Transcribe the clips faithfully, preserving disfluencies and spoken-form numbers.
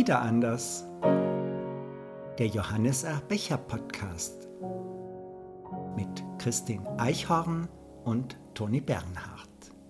Wieder anders. Der Johannes R. Becher Podcast mit Christine Eichhorn und Toni Bernhardt.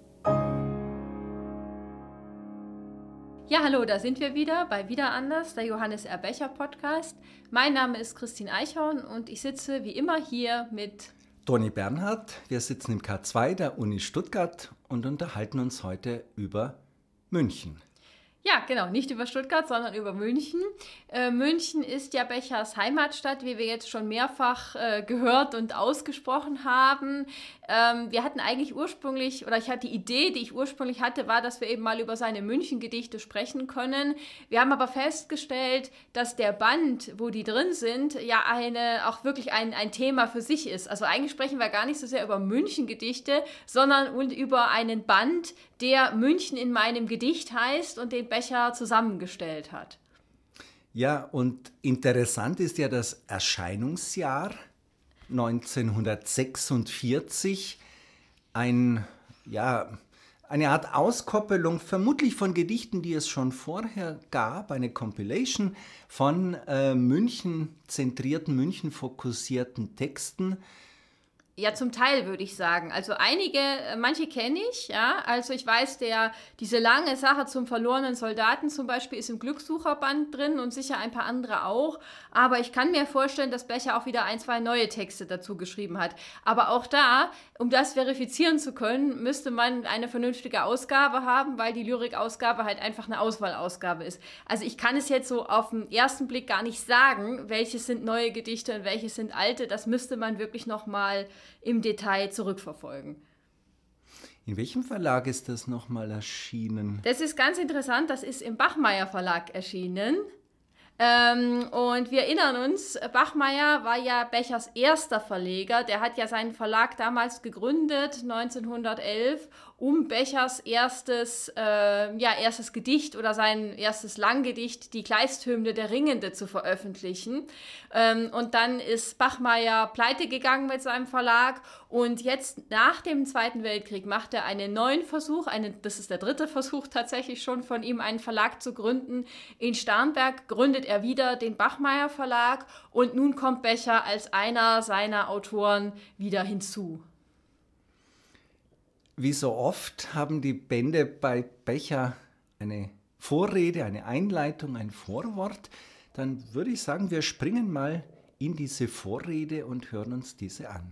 Ja, hallo, da sind wir wieder bei Wieder anders, der Johannes R. Becher Podcast. Mein Name ist Christine Eichhorn und ich sitze wie immer hier mit Toni Bernhardt. Wir sitzen im K zwei der Uni Stuttgart und unterhalten uns heute über München. Ja, genau, nicht über Stuttgart, sondern über München. Äh, München ist ja Bechers Heimatstadt, wie wir jetzt schon mehrfach äh, gehört und ausgesprochen haben. Ähm, wir hatten eigentlich ursprünglich, oder ich hatte die Idee, die ich ursprünglich hatte, war, dass wir eben mal über seine München-Gedichte sprechen können. Wir haben aber festgestellt, dass der Band, wo die drin sind, ja eine, auch wirklich ein, ein Thema für sich ist. Also eigentlich sprechen wir gar nicht so sehr über München-Gedichte, sondern und über einen Band, der München in meinem Gedicht heißt und den Becher zusammengestellt hat. Ja, und interessant ist ja das Erscheinungsjahr neunzehnhundertsechsundvierzig, ein, ja, eine Art Auskoppelung, vermutlich von Gedichten, die es schon vorher gab, eine Compilation von äh, München-zentrierten, München-fokussierten Texten. Ja, zum Teil würde ich sagen. Also einige, manche kenne ich, ja. Also ich weiß, der, diese lange Sache zum verlorenen Soldaten zum Beispiel ist im Glückssucherband drin und sicher ein paar andere auch. Aber ich kann mir vorstellen, dass Becher auch wieder ein, zwei neue Texte dazu geschrieben hat. Aber auch da, um das verifizieren zu können, müsste man eine vernünftige Ausgabe haben, weil die Lyrikausgabe halt einfach eine Auswahlausgabe ist. Also ich kann es jetzt so auf den ersten Blick gar nicht sagen, welche sind neue Gedichte und welche sind alte. Das müsste man wirklich nochmal im Detail zurückverfolgen. In welchem Verlag ist das nochmal erschienen? Das ist ganz interessant, das ist im Bachmeier Verlag erschienen. Ähm, und wir erinnern uns, Bachmeier war ja Bechers erster Verleger, der hat ja seinen Verlag damals gegründet, neunzehnhundertelf, um Bechers erstes, äh, ja, erstes Gedicht oder sein erstes Langgedicht, die Kleisthymne der Ringende, zu veröffentlichen. Ähm, und dann ist Bachmeier pleite gegangen mit seinem Verlag und jetzt nach dem Zweiten Weltkrieg macht er einen neuen Versuch, einen, das ist der dritte Versuch tatsächlich schon von ihm, einen Verlag zu gründen. In Starnberg gründet er wieder den Bachmeier Verlag und nun kommt Becher als einer seiner Autoren wieder hinzu. Wie so oft haben die Bände bei Becher eine Vorrede, eine Einleitung, ein Vorwort. Dann würde ich sagen, wir springen mal in diese Vorrede und hören uns diese an.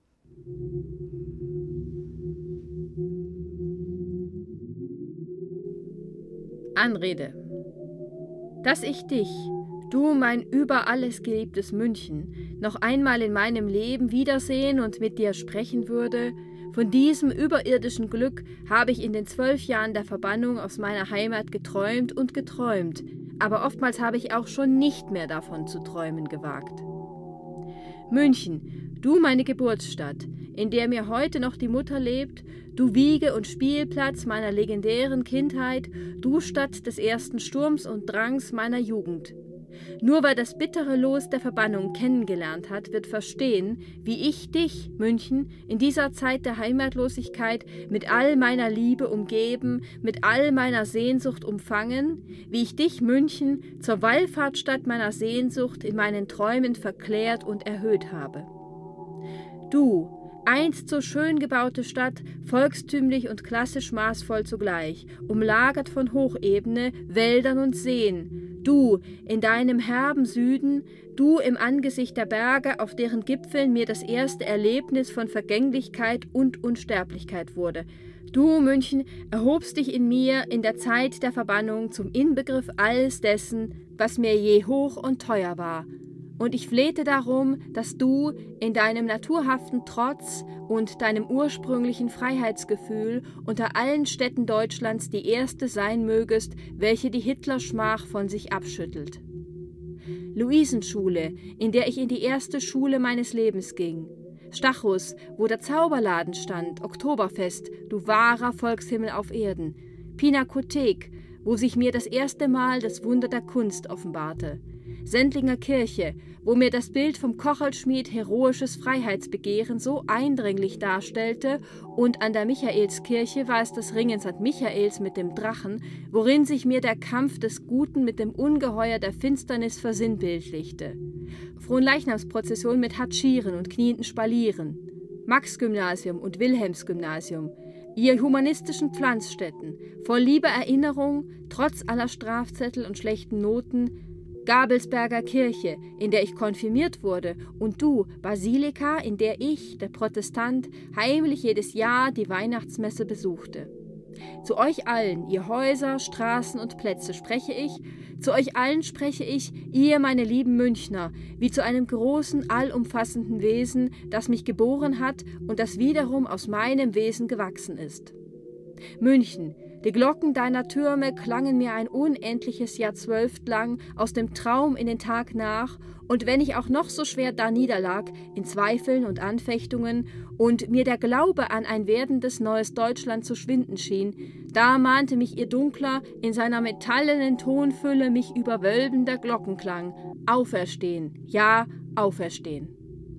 Anrede. Dass ich dich, du mein über alles geliebtes München, noch einmal in meinem Leben wiedersehen und mit dir sprechen würde, von diesem überirdischen Glück habe ich in den zwölf Jahren der Verbannung aus meiner Heimat geträumt und geträumt, aber oftmals habe ich auch schon nicht mehr davon zu träumen gewagt. München, du meine Geburtsstadt, in der mir heute noch die Mutter lebt, du Wiege und Spielplatz meiner legendären Kindheit, du Stadt des ersten Sturms und Drangs meiner Jugend. Nur wer das bittere Los der Verbannung kennengelernt hat, wird verstehen, wie ich dich, München, in dieser Zeit der Heimatlosigkeit mit all meiner Liebe umgeben, mit all meiner Sehnsucht umfangen, wie ich dich, München, zur Wallfahrtsstadt meiner Sehnsucht in meinen Träumen verklärt und erhöht habe. Du, einst so schön gebaute Stadt, volkstümlich und klassisch maßvoll zugleich, umlagert von Hochebene, Wäldern und Seen, du in deinem herben Süden, du im Angesicht der Berge, auf deren Gipfeln mir das erste Erlebnis von Vergänglichkeit und Unsterblichkeit wurde. Du, München, erhobst dich in mir in der Zeit der Verbannung zum Inbegriff alles dessen, was mir je hoch und teuer war. Und ich flehte darum, dass du in deinem naturhaften Trotz und deinem ursprünglichen Freiheitsgefühl unter allen Städten Deutschlands die erste sein mögest, welche die Hitlerschmach von sich abschüttelt. Luisenschule, in der ich in die erste Schule meines Lebens ging. Stachus, wo der Zauberladen stand, Oktoberfest, du wahrer Volkshimmel auf Erden. Pinakothek, wo sich mir das erste Mal das Wunder der Kunst offenbarte. Sendlinger Kirche, wo mir das Bild vom Kochelschmied heroisches Freiheitsbegehren so eindringlich darstellte, und an der Michaelskirche war es das Ringen Sankt Michaels mit dem Drachen, worin sich mir der Kampf des Guten mit dem Ungeheuer der Finsternis versinnbildlichte. Fronleichnamsprozession mit Hatschieren und knienden Spalieren. Max-Gymnasium und Wilhelms-Gymnasium, ihr humanistischen Pflanzstätten, voll lieber Erinnerung, trotz aller Strafzettel und schlechten Noten, Gabelsberger Kirche, in der ich konfirmiert wurde, und du, Basilika, in der ich, der Protestant, heimlich jedes Jahr die Weihnachtsmesse besuchte. Zu euch allen, ihr Häuser, Straßen und Plätze, spreche ich, zu euch allen spreche ich, ihr meine lieben Münchner, wie zu einem großen, allumfassenden Wesen, das mich geboren hat und das wiederum aus meinem Wesen gewachsen ist. München, die Glocken deiner Türme klangen mir ein unendliches Jahrzwölft lang aus dem Traum in den Tag nach, und wenn ich auch noch so schwer da niederlag, in Zweifeln und Anfechtungen, und mir der Glaube an ein werdendes neues Deutschland zu schwinden schien, da mahnte mich ihr dunkler, in seiner metallenen Tonfülle mich überwölbender Glockenklang: Auferstehen, ja, auferstehen.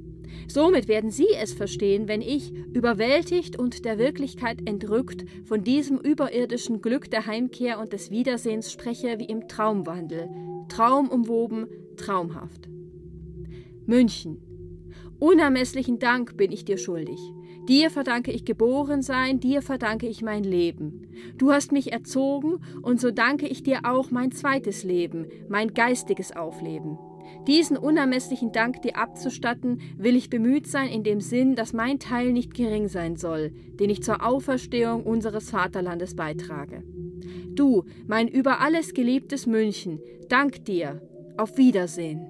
Somit werden Sie es verstehen, wenn ich, überwältigt und der Wirklichkeit entrückt, von diesem überirdischen Glück der Heimkehr und des Wiedersehens spreche wie im Traumwandel, traumumwoben, traumhaft. München, unermesslichen Dank bin ich dir schuldig. Dir verdanke ich Geborensein, dir verdanke ich mein Leben. Du hast mich erzogen, und so danke ich dir auch mein zweites Leben, mein geistiges Aufleben. Diesen unermesslichen Dank dir abzustatten, will ich bemüht sein in dem Sinn, dass mein Teil nicht gering sein soll, den ich zur Auferstehung unseres Vaterlandes beitrage. Du, mein über alles geliebtes München, dank dir. Auf Wiedersehen.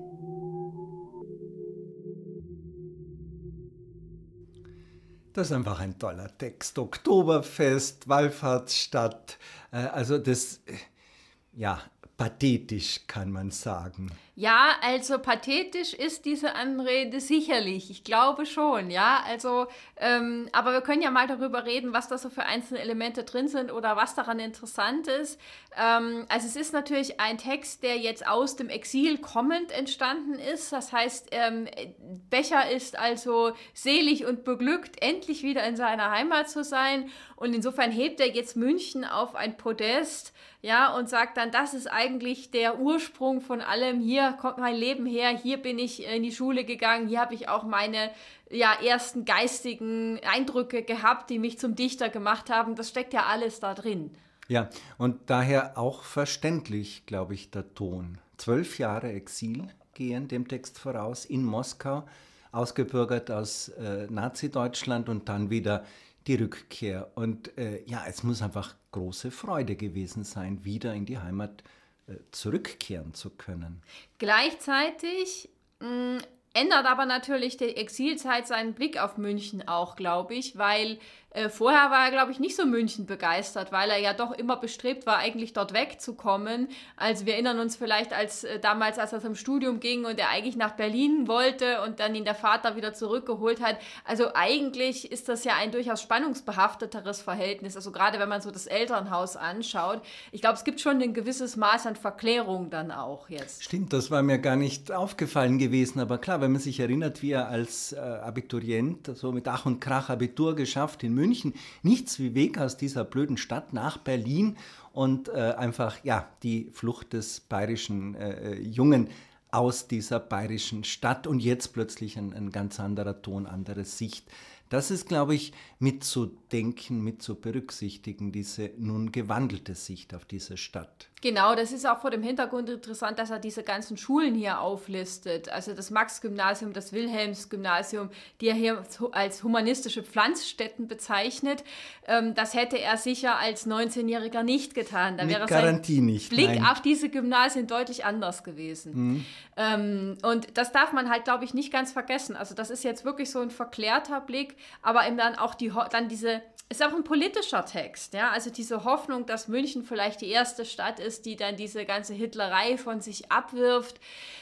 Das ist einfach ein toller Text. Oktoberfest, Wallfahrtsstadt, äh, also das, äh, ja, pathetisch kann man sagen. Ja, also pathetisch ist diese Anrede sicherlich, ich glaube schon, ja, also, ähm, aber wir können ja mal darüber reden, was da so für einzelne Elemente drin sind oder was daran interessant ist. Ähm, also es ist natürlich ein Text, der jetzt aus dem Exil kommend entstanden ist, das heißt, ähm, Becher ist also selig und beglückt, endlich wieder in seiner Heimat zu sein, und insofern hebt er jetzt München auf ein Podest, ja, und sagt dann, das ist eigentlich der Ursprung von allem, hier kommt mein Leben her, hier bin ich in die Schule gegangen, hier habe ich auch meine ja, ersten geistigen Eindrücke gehabt, die mich zum Dichter gemacht haben. Das steckt ja alles da drin. Ja, und daher auch verständlich, glaube ich, der Ton. Zwölf Jahre Exil gehen dem Text voraus, in Moskau, ausgebürgert aus äh, Nazi-Deutschland und dann wieder die Rückkehr. Und äh, ja, es muss einfach große Freude gewesen sein, wieder in die Heimat äh, zurückkehren zu können. Gleichzeitig mh, ändert aber natürlich die Exilzeit seinen Blick auf München auch, glaube ich, weil äh, vorher war er, glaube ich, nicht so München begeistert, weil er ja doch immer bestrebt war, eigentlich dort wegzukommen. Also wir erinnern uns vielleicht als äh, damals, als er zum Studium ging und er eigentlich nach Berlin wollte und dann ihn der Vater wieder zurückgeholt hat. Also eigentlich ist das ja ein durchaus spannungsbehafteteres Verhältnis, also gerade wenn man so das Elternhaus anschaut. Ich glaube, es gibt schon ein gewisses Maß an Verklärung dann auch jetzt. Stimmt, das war mir gar nicht aufgefallen gewesen, aber klar, wenn man sich erinnert, wie er als äh, Abiturient so mit Ach und Krach Abitur geschafft in München, nichts wie Weg aus dieser blöden Stadt nach Berlin und äh, einfach, ja, die Flucht des bayerischen äh, Jungen aus dieser bayerischen Stadt und jetzt plötzlich ein, ein ganz anderer Ton, andere Sicht. Das ist, glaube ich, mitzudenken, mit zu berücksichtigen, diese nun gewandelte Sicht auf diese Stadt. Genau, das ist auch vor dem Hintergrund interessant, dass er diese ganzen Schulen hier auflistet. Also das Max-Gymnasium, das Wilhelms-Gymnasium, die er hier als humanistische Pflanzstätten bezeichnet. Ähm, das hätte er sicher als neunzehnjähriger nicht getan. Da Mit wäre Garantie sein nicht, Blick nein. auf diese Gymnasien deutlich anders gewesen. Mhm. Ähm, und das darf man halt, glaube ich, nicht ganz vergessen. Also das ist jetzt wirklich so ein verklärter Blick, aber eben dann auch die, dann diese, ist auch ein politischer Text, ja, also diese Hoffnung, dass München vielleicht die erste Stadt ist, die dann diese ganze Hitlerei von sich abwirft.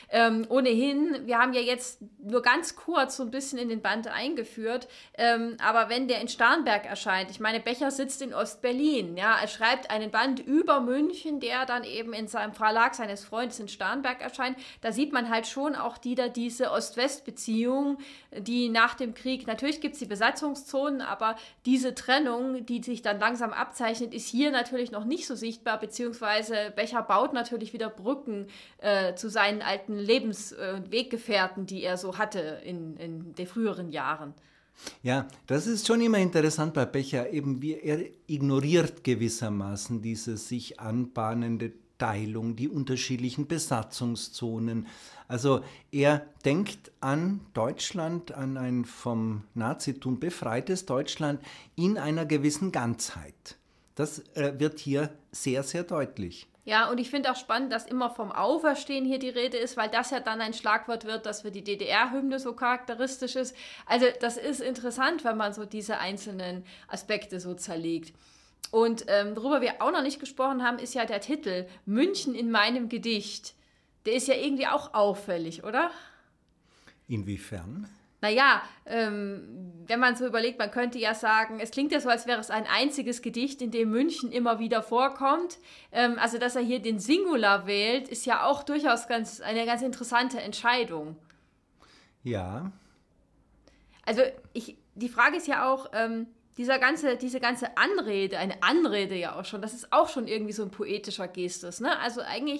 Ähm, ohnehin, wir haben ja jetzt nur ganz kurz so ein bisschen in den Band eingeführt, ähm, aber wenn der in Starnberg erscheint, ich meine, Becher sitzt in Ostberlin, ja, er schreibt einen Band über München, der dann eben in seinem Verlag seines Freundes in Starnberg erscheint, da sieht man halt schon auch wieder diese Ost-West-Beziehung, die nach dem Krieg, natürlich gibt es die Besatzungszonen, aber diese Trennung, die sich dann langsam abzeichnet, ist hier natürlich noch nicht so sichtbar, beziehungsweise Becher baut natürlich wieder Brücken äh, zu seinen alten Lebens- und Weggefährten, die er so hatte in, in den früheren Jahren. Ja, das ist schon immer interessant bei Becher, eben wie er ignoriert gewissermaßen diese sich anbahnende Teilung, die unterschiedlichen Besatzungszonen. Also er denkt an Deutschland, an ein vom Nazitum befreites Deutschland in einer gewissen Ganzheit. Das äh, wird hier sehr, sehr deutlich. Ja, und ich finde auch spannend, dass immer vom Auferstehen hier die Rede ist, weil das ja dann ein Schlagwort wird, das für die D D R-Hymne so charakteristisch ist. Also das ist interessant, wenn man so diese einzelnen Aspekte so zerlegt. Und ähm, worüber wir auch noch nicht gesprochen haben, ist ja der Titel München in meinem Gedicht. Der ist ja irgendwie auch auffällig, oder? Inwiefern? Naja, ähm, wenn man so überlegt, man könnte ja sagen, es klingt ja so, als wäre es ein einziges Gedicht, in dem München immer wieder vorkommt. Ähm, also, dass er hier den Singular wählt, ist ja auch durchaus ganz, eine ganz interessante Entscheidung. Ja. Also, ich, die Frage ist ja auch, ähm, dieser ganze, diese ganze Anrede, eine Anrede ja auch schon, das ist auch schon irgendwie so ein poetischer Gestus, ne? Also eigentlich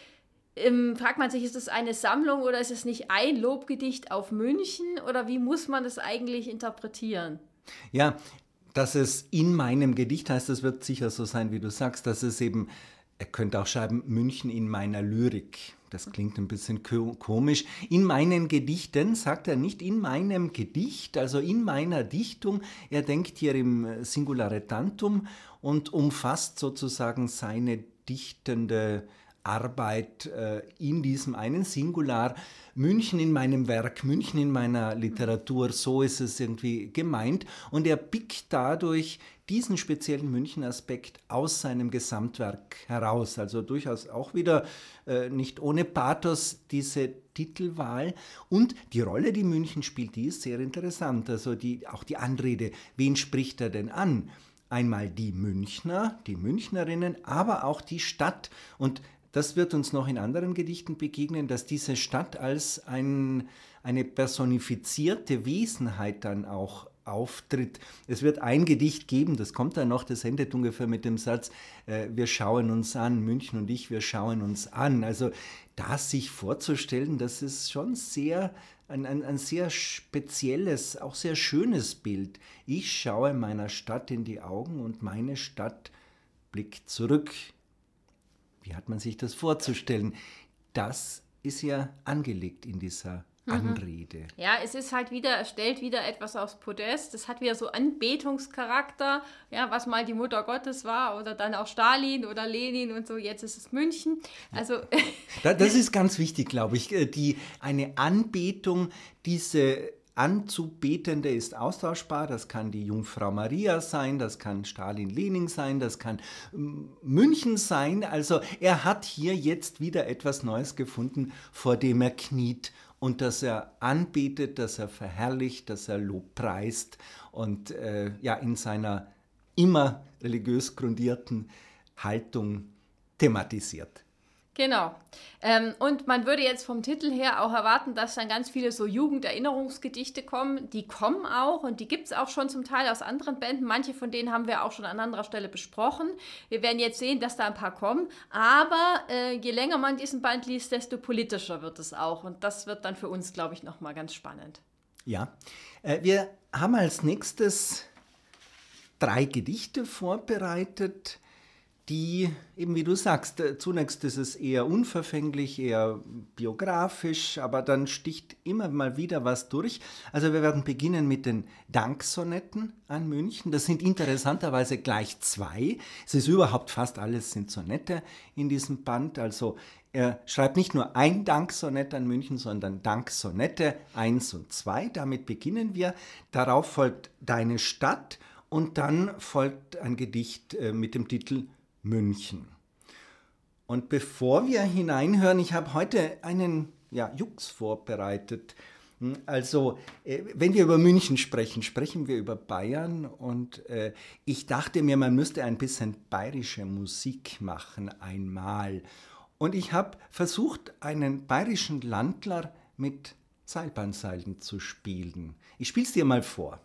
Ähm, fragt man sich, ist es eine Sammlung oder ist es nicht ein Lobgedicht auf München oder wie muss man das eigentlich interpretieren? Ja, dass es in meinem Gedicht heißt, das wird sicher so sein, wie du sagst, dass es eben, er könnte auch schreiben, München in meiner Lyrik. Das klingt ein bisschen komisch. In meinen Gedichten sagt er nicht in meinem Gedicht, also in meiner Dichtung. Er denkt hier im Singulare Tantum und umfasst sozusagen seine dichtende Arbeit äh, in diesem einen Singular. München in meinem Werk, München in meiner Literatur, so ist es irgendwie gemeint. Und er pickt dadurch diesen speziellen München-Aspekt aus seinem Gesamtwerk heraus. Also durchaus auch wieder äh, nicht ohne Pathos diese Titelwahl. Und die Rolle, die München spielt, die ist sehr interessant. Also die, auch die Anrede, wen spricht er denn an? Einmal die Münchner, die Münchnerinnen, aber auch die Stadt. Und das wird uns noch in anderen Gedichten begegnen, dass diese Stadt als ein, eine personifizierte Wesenheit dann auch auftritt. Es wird ein Gedicht geben, das kommt dann noch, das endet ungefähr mit dem Satz, äh, wir schauen uns an, München und ich, wir schauen uns an. Also das sich vorzustellen, das ist schon sehr, ein, ein, ein sehr spezielles, auch sehr schönes Bild. Ich schaue meiner Stadt in die Augen und meine Stadt blickt zurück. Wie hat man sich das vorzustellen? Das ist ja angelegt in dieser Anrede. Ja, es ist halt wieder, er stellt wieder etwas aufs Podest. Es hat wieder so Anbetungscharakter, ja, was mal die Mutter Gottes war oder dann auch Stalin oder Lenin und so, jetzt ist es München. Also das ist ganz wichtig, glaube ich. Die, eine Anbetung, diese Anzubetende ist austauschbar, das kann die Jungfrau Maria sein, das kann Stalin Lenin sein, das kann München sein. Also er hat hier jetzt wieder etwas Neues gefunden, vor dem er kniet und das er anbetet, das er verherrlicht, das er lobpreist und äh, ja, in seiner immer religiös grundierten Haltung thematisiert. Genau. Ähm, und man würde jetzt vom Titel her auch erwarten, dass dann ganz viele so Jugenderinnerungsgedichte kommen. Die kommen auch und die gibt es auch schon zum Teil aus anderen Bänden. Manche von denen haben wir auch schon an anderer Stelle besprochen. Wir werden jetzt sehen, dass da ein paar kommen. Aber äh, je länger man diesen Band liest, desto politischer wird es auch. Und das wird dann für uns, glaube ich, nochmal ganz spannend. Ja, äh, wir haben als nächstes drei Gedichte vorbereitet, die, eben wie du sagst, zunächst ist es eher unverfänglich, eher biografisch, aber dann sticht immer mal wieder was durch. Also wir werden beginnen mit den Danksonetten an München. Das sind interessanterweise gleich zwei. Es ist überhaupt fast alles sind Sonette in diesem Band. Also er schreibt nicht nur ein Danksonett an München, sondern Danksonette eins und zwei. Damit beginnen wir. Darauf folgt Deine Stadt und dann folgt ein Gedicht mit dem Titel München. Und bevor wir hineinhören, ich habe heute einen ja, Jux vorbereitet. Also, äh, wenn wir über München sprechen, sprechen wir über Bayern und äh, ich dachte mir, man müsste ein bisschen bayerische Musik machen einmal. Und ich habe versucht, einen bayerischen Landler mit Seilbahnseilen zu spielen. Ich spiele es dir mal vor.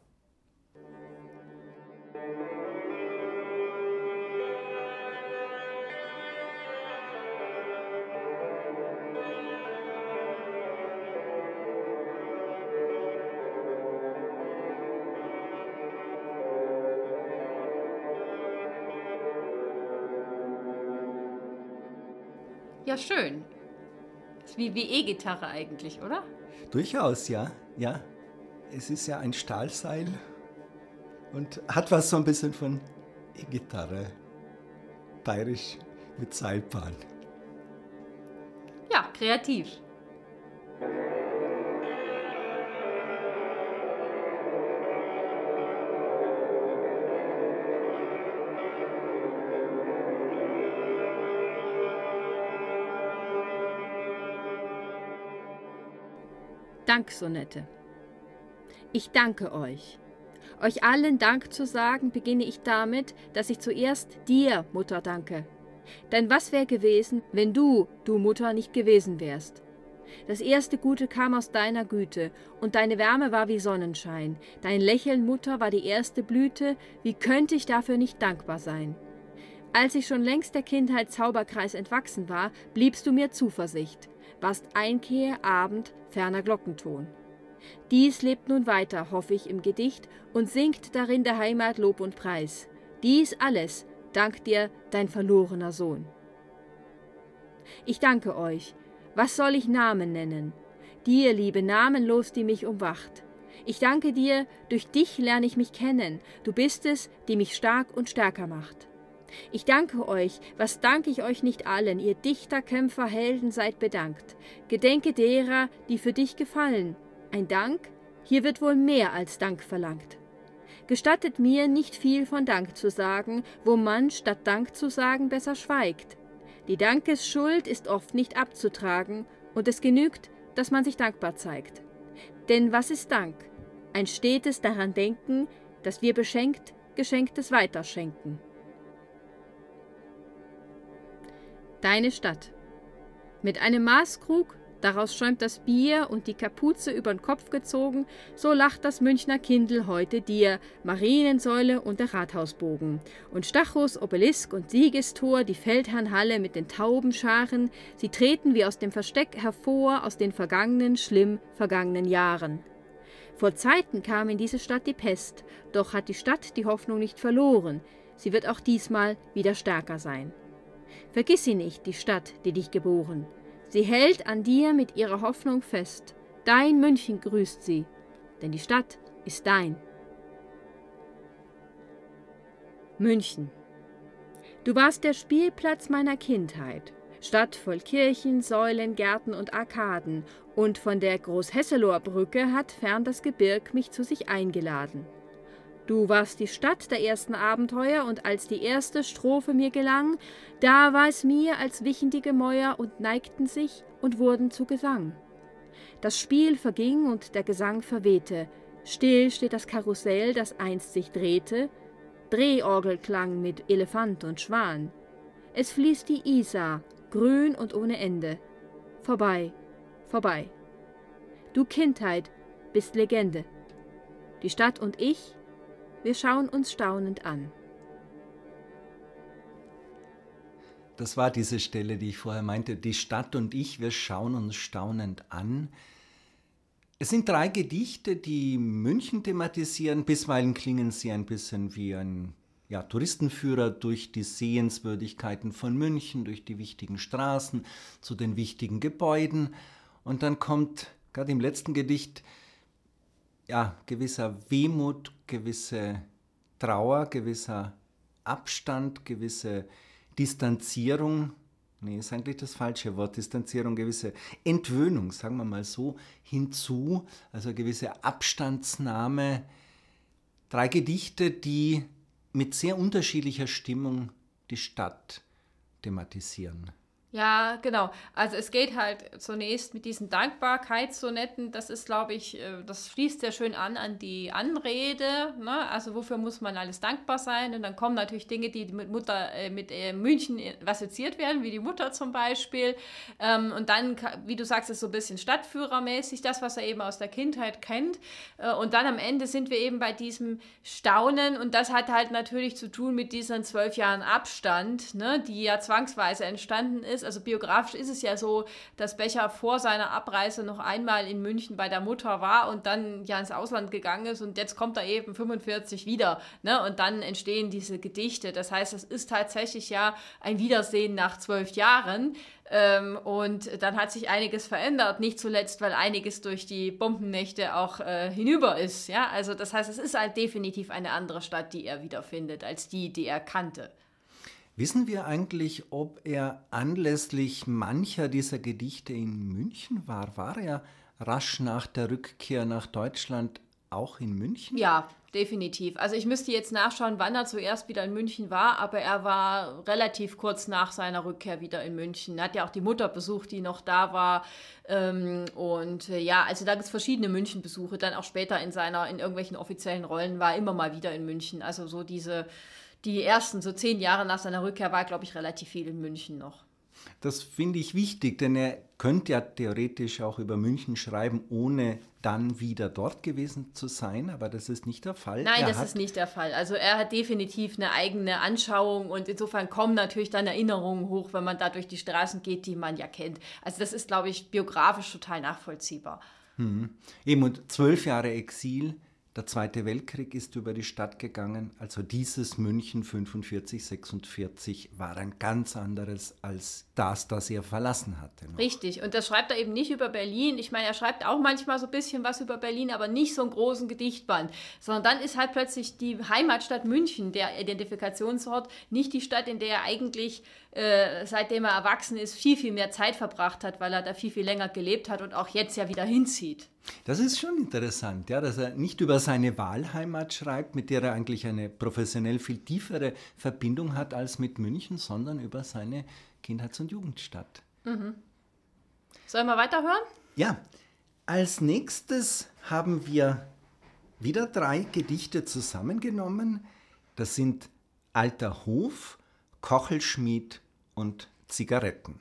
Ja, schön. Ist wie, wie E-Gitarre eigentlich, oder? Durchaus, ja, ja. Es ist ja ein Stahlseil und hat was so ein bisschen von E-Gitarre. Bayerisch mit Seilbahn. Ja, kreativ. Danksonette. Ich danke euch. Euch allen Dank zu sagen, beginne ich damit, dass ich zuerst dir, Mutter, danke. Denn was wäre gewesen, wenn du, du Mutter, nicht gewesen wärst? Das erste Gute kam aus deiner Güte, und deine Wärme war wie Sonnenschein. Dein Lächeln, Mutter, war die erste Blüte. Wie könnte ich dafür nicht dankbar sein? Als ich schon längst der Kindheit Zauberkreis entwachsen war, bliebst du mir Zuversicht. Warst Einkehr, Abend, ferner Glockenton. Dies lebt nun weiter, hoffe ich, im Gedicht und singt darin der Heimat Lob und Preis. Dies alles dankt dir dein verlorener Sohn. Ich danke euch. Was soll ich Namen nennen? Dir, Liebe, namenlos, die mich umwacht. Ich danke dir, durch dich lerne ich mich kennen. Du bist es, die mich stark und stärker macht. Ich danke euch, was danke ich euch nicht allen, ihr Dichter, Kämpfer, Helden, seid bedankt. Gedenke derer, die für dich gefallen. Ein Dank? Hier wird wohl mehr als Dank verlangt. Gestattet mir, nicht viel von Dank zu sagen, wo man, statt Dank zu sagen, besser schweigt. Die Dankesschuld ist oft nicht abzutragen, und es genügt, dass man sich dankbar zeigt. Denn was ist Dank? Ein stetes daran denken, dass wir beschenkt, Geschenktes weiterschenken. Deine Stadt. Mit einem Maßkrug, daraus schäumt das Bier und die Kapuze übern Kopf gezogen, so lacht das Münchner Kindl heute dir, Mariensäule und der Rathausbogen. Und Stachus, Obelisk und Siegestor, die Feldherrnhalle mit den Taubenscharen, sie treten wie aus dem Versteck hervor, aus den vergangenen, schlimm vergangenen Jahren. Vor Zeiten kam in diese Stadt die Pest, doch hat die Stadt die Hoffnung nicht verloren, sie wird auch diesmal wieder stärker sein. Vergiss sie nicht, die Stadt, die dich geboren. Sie hält an dir mit ihrer Hoffnung fest. Dein München grüßt sie, denn die Stadt ist dein. München. Du warst der Spielplatz meiner Kindheit. Stadt voll Kirchen, Säulen, Gärten und Arkaden. Und von der Großhesseloher Brücke hat fern das Gebirg mich zu sich eingeladen. Du warst die Stadt der ersten Abenteuer, und als die erste Strophe mir gelang, da war es mir, als wichen die Gemäuer und neigten sich und wurden zu Gesang. Das Spiel verging und der Gesang verwehte, still steht das Karussell, das einst sich drehte, Drehorgelklang mit Elefant und Schwan. Es fließt die Isar, grün und ohne Ende, vorbei, vorbei. Du Kindheit bist Legende. Die Stadt und ich, wir schauen uns staunend an. Das war diese Stelle, die ich vorher meinte. Die Stadt und ich, wir schauen uns staunend an. Es sind drei Gedichte, die München thematisieren. Bisweilen klingen sie ein bisschen wie ein ja, Touristenführer durch die Sehenswürdigkeiten von München, durch die wichtigen Straßen, zu den wichtigen Gebäuden. Und dann kommt gerade im letzten Gedicht ja, gewisser Wehmut, gewisse Trauer, gewisser Abstand, gewisse Distanzierung, nee, ist eigentlich das falsche Wort, Distanzierung, gewisse Entwöhnung, sagen wir mal so, hinzu, also gewisse Abstandsnahme. Drei Gedichte, die mit sehr unterschiedlicher Stimmung die Stadt thematisieren. Ja, genau. Also es geht halt zunächst mit diesen Dankbarkeitssonetten, das ist, glaube ich, äh, das schließt sehr schön an an die Anrede, ne? Also wofür muss man alles dankbar sein? Und dann kommen natürlich Dinge, die mit Mutter, äh, mit äh, München assoziiert werden, wie die Mutter zum Beispiel. Ähm, und dann, ka- wie du sagst, ist so ein bisschen stadtführermäßig, das, was er eben aus der Kindheit kennt. Äh, und dann am Ende sind wir eben bei diesem Staunen und das hat halt natürlich zu tun mit diesen zwölf Jahren Abstand, ne? Die ja zwangsweise entstanden ist. Also biografisch ist es ja so, dass Becher vor seiner Abreise noch einmal in München bei der Mutter war und dann ja ins Ausland gegangen ist und jetzt kommt er eben fünfundvierzig wieder, ne? Und dann entstehen diese Gedichte. Das heißt, es ist tatsächlich ja ein Wiedersehen nach zwölf Jahren. Ähm, und dann hat sich einiges verändert, nicht zuletzt, weil einiges durch die Bombennächte auch äh, hinüber ist. Ja? Also das heißt, es ist halt definitiv eine andere Stadt, die er wiederfindet, als die, die er kannte. Wissen wir eigentlich, ob er anlässlich mancher dieser Gedichte in München war? War er rasch nach der Rückkehr nach Deutschland auch in München? Ja, definitiv. Also ich müsste jetzt nachschauen, wann er zuerst wieder in München war, aber er war relativ kurz nach seiner Rückkehr wieder in München. Er hat ja auch die Mutter besucht, die noch da war. Ähm, und äh, ja, also da gibt es verschiedene Münchenbesuche. Dann auch später in seiner, in irgendwelchen offiziellen Rollen war er immer mal wieder in München. Also so diese, die ersten so zehn Jahre nach seiner Rückkehr war, glaube ich, relativ viel in München noch. Das finde ich wichtig, denn er könnte ja theoretisch auch über München schreiben, ohne dann wieder dort gewesen zu sein, aber das ist nicht der Fall. Nein, er das hat ist nicht der Fall. Also er hat definitiv eine eigene Anschauung und insofern kommen natürlich dann Erinnerungen hoch, wenn man da durch die Straßen geht, die man ja kennt. Also das ist, glaube ich, biografisch total nachvollziehbar. Hm. Eben und zwölf Jahre Exil, der Zweite Weltkrieg ist über die Stadt gegangen, also dieses München fünfundvierzig, sechsundvierzig war ein ganz anderes als das, das er verlassen hatte. Noch. Richtig, und das schreibt er eben nicht über Berlin. Ich meine, er schreibt auch manchmal so ein bisschen was über Berlin, aber nicht so einen großen Gedichtband, sondern dann ist halt plötzlich die Heimatstadt München der Identifikationsort, nicht die Stadt, in der er eigentlich, äh, seitdem er erwachsen ist, viel, viel mehr Zeit verbracht hat, weil er da viel, viel länger gelebt hat und auch jetzt ja wieder hinzieht. Das ist schon interessant, ja, dass er nicht über seine Wahlheimat schreibt, mit der er eigentlich eine professionell viel tiefere Verbindung hat als mit München, sondern über seine Kindheits- und Jugendstadt. Mhm. Sollen wir weiterhören? Ja, als nächstes haben wir wieder drei Gedichte zusammengenommen. Das sind Alter Hof, Kochelschmied und Zigaretten.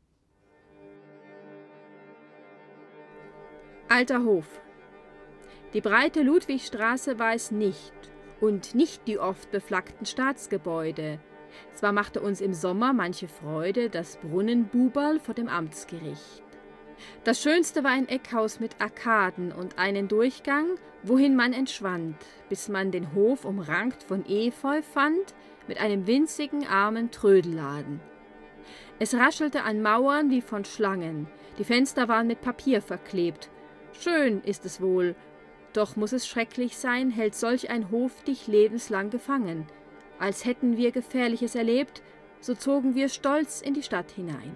Alter Hof. Die breite Ludwigstraße war es nicht und nicht die oft beflaggten Staatsgebäude. Zwar machte uns im Sommer manche Freude das Brunnenbuberl vor dem Amtsgericht. Das Schönste war ein Eckhaus mit Arkaden und einen Durchgang, wohin man entschwand, bis man den Hof umrankt von Efeu fand, mit einem winzigen, armen Trödelladen. Es raschelte an Mauern wie von Schlangen, die Fenster waren mit Papier verklebt. Schön ist es wohl, doch muss es schrecklich sein, hält solch ein Hof dich lebenslang gefangen. Als hätten wir Gefährliches erlebt, so zogen wir stolz in die Stadt hinein.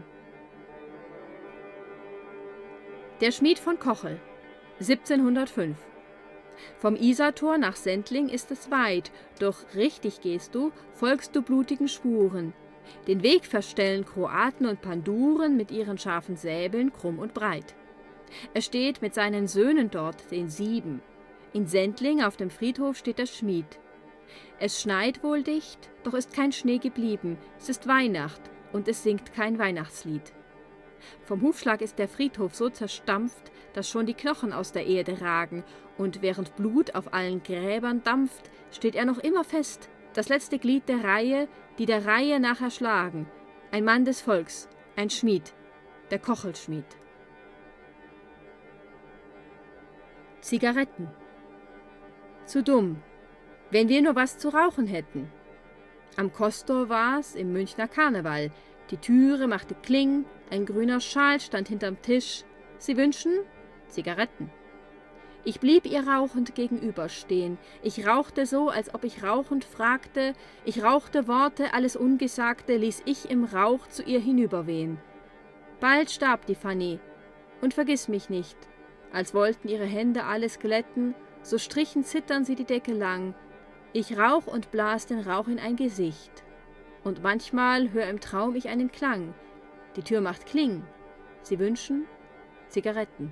Der Schmied von Kochel, siebzehnhundertfünf. Vom Isartor nach Sendling ist es weit, doch richtig gehst du, folgst du blutigen Spuren. Den Weg verstellen Kroaten und Panduren mit ihren scharfen Säbeln krumm und breit. Er steht mit seinen Söhnen dort, den sieben. In Sendling auf dem Friedhof steht der Schmied. Es schneit wohl dicht, doch ist kein Schnee geblieben. Es ist Weihnacht und es singt kein Weihnachtslied. Vom Hufschlag ist der Friedhof so zerstampft, dass schon die Knochen aus der Erde ragen, und während Blut auf allen Gräbern dampft, steht er noch immer fest, das letzte Glied der Reihe, die der Reihe nachher schlagen. Ein Mann des Volks, ein Schmied, der Kochelschmied. Zigaretten. Zu dumm, wenn wir nur was zu rauchen hätten. Am Kostor war's im Münchner Karneval. Die Türe machte Kling, ein grüner Schal stand hinterm Tisch. Sie wünschen Zigaretten. Ich blieb ihr rauchend gegenüberstehen. Ich rauchte so, als ob ich rauchend fragte. Ich rauchte Worte, alles Ungesagte ließ ich im Rauch zu ihr hinüberwehen. Bald starb die Fanny. Und vergiss mich nicht. Als wollten ihre Hände alles glätten, so strichen zittern sie die Decke lang. Ich rauch und blas den Rauch in ein Gesicht. Und manchmal hör im Traum ich einen Klang. Die Tür macht Kling. Sie wünschen Zigaretten.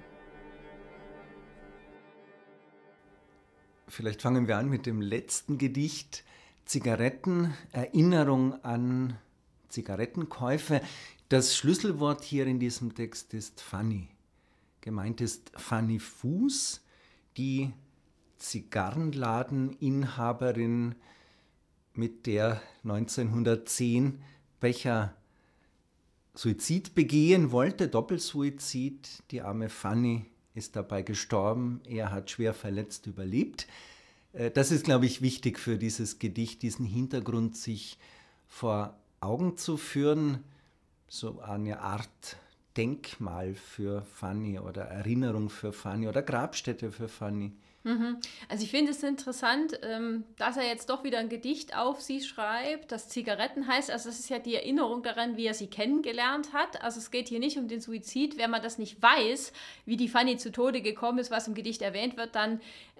Vielleicht fangen wir an mit dem letzten Gedicht. Zigaretten, Erinnerung an Zigarettenkäufe. Das Schlüsselwort hier in diesem Text ist Fanny. Gemeint ist Fanny Fuß, die Zigarrenladeninhaberin, mit der neunzehnhundertzehn Becher Suizid begehen wollte, Doppelsuizid. Die arme Fanny ist dabei gestorben, er hat schwer verletzt überlebt. Das ist, glaube ich, wichtig für dieses Gedicht, diesen Hintergrund sich vor Augen zu führen, so eine Art Denkmal für Fanny oder Erinnerung für Fanny oder Grabstätte für Fanny. Also ich finde es interessant, dass er jetzt doch wieder ein Gedicht auf sie schreibt, das Zigaretten heißt. Also das ist ja die Erinnerung daran, wie er sie kennengelernt hat. Also es geht hier nicht um den Suizid. Wenn man das nicht weiß, wie die Fanny zu Tode gekommen ist, was im Gedicht erwähnt wird, dann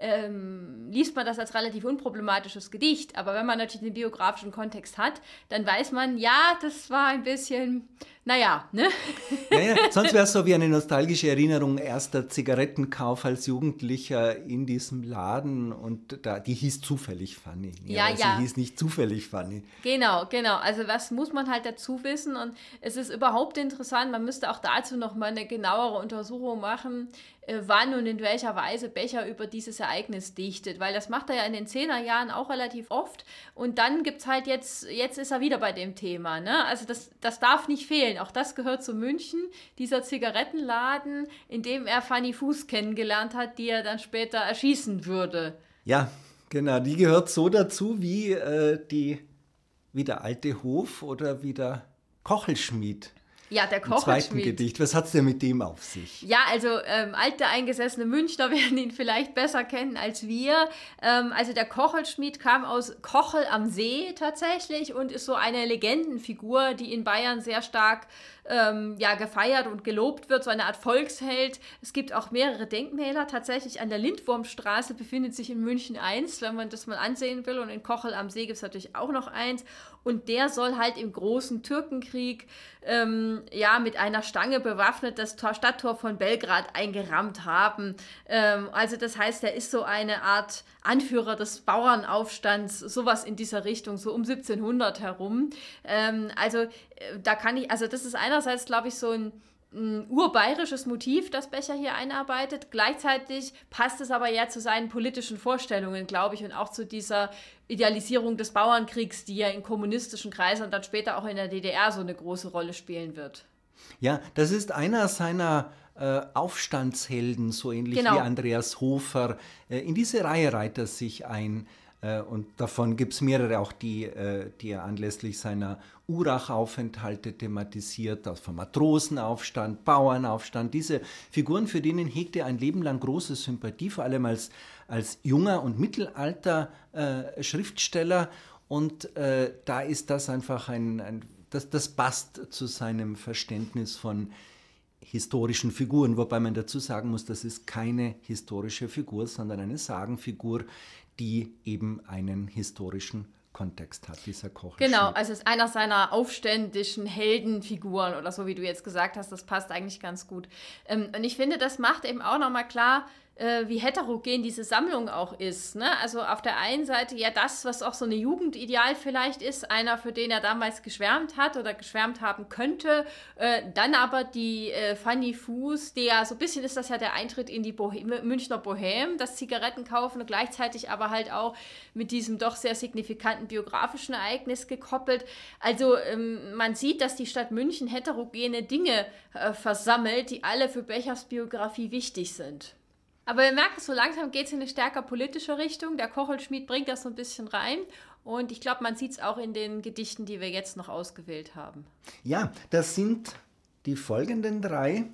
ähm, liest man das als relativ unproblematisches Gedicht. Aber wenn man natürlich den biografischen Kontext hat, dann weiß man, ja, das war ein bisschen, naja, ne? Naja, sonst wäre es so wie eine nostalgische Erinnerung, erster Zigarettenkauf als Jugendlicher in diesem Laden und da, die hieß zufällig Fanny. Ja, ja. ja. Sie hieß nicht zufällig Fanny. Genau, genau. Also was muss man halt dazu wissen und es ist überhaupt interessant, man müsste auch dazu nochmal eine genauere Untersuchung machen, äh, wann und in welcher Weise Becher über dieses Ereignis dichtet, weil das macht er ja in den Zehnerjahren auch relativ oft und dann gibt es halt jetzt, jetzt ist er wieder bei dem Thema, ne? Also das, das darf nicht fehlen, auch das gehört zu München, dieser Zigarettenladen, in dem er Fanny Fuß kennengelernt hat, die er dann später erschießen würde. Ja, genau, die gehört so dazu wie, äh, die, wie der alte Hof oder wie der Kochelschmied. Ja, der Im zweiten Gedicht. Was hat es denn mit dem auf sich? Ja, also ähm, alte eingesessene Münchner werden ihn vielleicht besser kennen als wir. Ähm, also der Kochelschmied kam aus Kochel am See tatsächlich und ist so eine Legendenfigur, die in Bayern sehr stark ähm, ja, gefeiert und gelobt wird, so eine Art Volksheld. Es gibt auch mehrere Denkmäler. Tatsächlich an der Lindwurmstraße befindet sich in München eins, wenn man das mal ansehen will. Und in Kochel am See gibt es natürlich auch noch eins. Und der soll halt im großen Türkenkrieg ähm, ja, mit einer Stange bewaffnet das Tor, Stadttor von Belgrad eingerammt haben. Ähm, also das heißt, er ist so eine Art Anführer des Bauernaufstands, sowas in dieser Richtung, so um siebzehnhundert herum. Ähm, also äh, da kann ich, also das ist einerseits, glaube ich, so ein ein urbayerisches Motiv, das Becher hier einarbeitet. Gleichzeitig passt es aber ja zu seinen politischen Vorstellungen, glaube ich, und auch zu dieser Idealisierung des Bauernkriegs, die ja in kommunistischen Kreisen und dann später auch in der D D R so eine große Rolle spielen wird. Ja, das ist einer seiner äh, Aufstandshelden, so ähnlich genau. wie Andreas Hofer. Äh, in diese Reihe reiht er sich ein. Und davon gibt es mehrere auch, die, die er anlässlich seiner Urach-Aufenthalte thematisiert, also vom Matrosenaufstand, Bauernaufstand. Diese Figuren, für denen hegt er ein Leben lang große Sympathie, vor allem als, als junger und mittelalter äh, Schriftsteller. Und äh, da ist das einfach ein, ein das, das passt zu seinem Verständnis von historischen Figuren, wobei man dazu sagen muss, das ist keine historische Figur, sondern eine Sagenfigur, die eben einen historischen Kontext hat, dieser Kochelschmied. Genau, also es ist einer seiner aufständischen Heldenfiguren oder so, wie du jetzt gesagt hast, das passt eigentlich ganz gut. Ähm, und ich finde, das macht eben auch nochmal klar, äh, wie heterogen diese Sammlung auch ist. Ne? Also auf der einen Seite ja das, was auch so eine Jugendideal vielleicht ist, einer, für den er damals geschwärmt hat oder geschwärmt haben könnte. Äh, dann aber die äh, Fanny Fuß, der so ein bisschen ist das ja der Eintritt in die Bohem, Münchner Bohème, das Zigarettenkaufen und gleichzeitig aber halt auch mit diesem doch sehr signifikanten biografischen Ereignis gekoppelt. Also ähm, man sieht, dass die Stadt München heterogene Dinge äh, versammelt, die alle für Bechers Biografie wichtig sind. Aber wir merken, so langsam geht es in eine stärker politische Richtung. Der Kochelschmied bringt das so ein bisschen rein. Und ich glaube, man sieht es auch in den Gedichten, die wir jetzt noch ausgewählt haben. Ja, das sind die folgenden drei.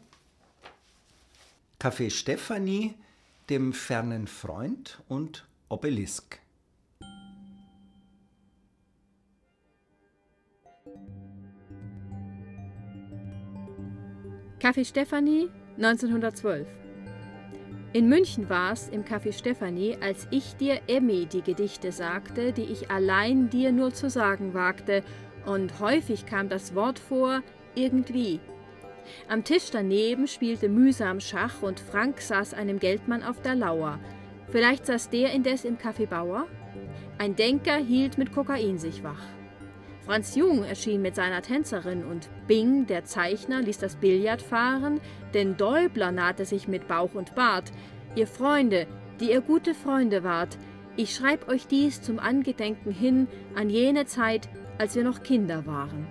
Café Stefanie, Dem fernen Freund und Obelisk. Café Stefanie, neunzehnhundertzwölf. In München war's im Café Stefanie, als ich dir, Emmy, die Gedichte sagte, die ich allein dir nur zu sagen wagte, und häufig kam das Wort vor, irgendwie. Am Tisch daneben spielte mühsam Schach und Frank saß einem Geldmann auf der Lauer. Vielleicht saß der indes im Café Bauer? Ein Denker hielt mit Kokain sich wach. Franz Jung erschien mit seiner Tänzerin und Bing, der Zeichner, ließ das Billard fahren, denn Däubler nahte sich mit Bauch und Bart. Ihr Freunde, die ihr gute Freunde wart, ich schreib euch dies zum Angedenken hin an jene Zeit, als wir noch Kinder waren.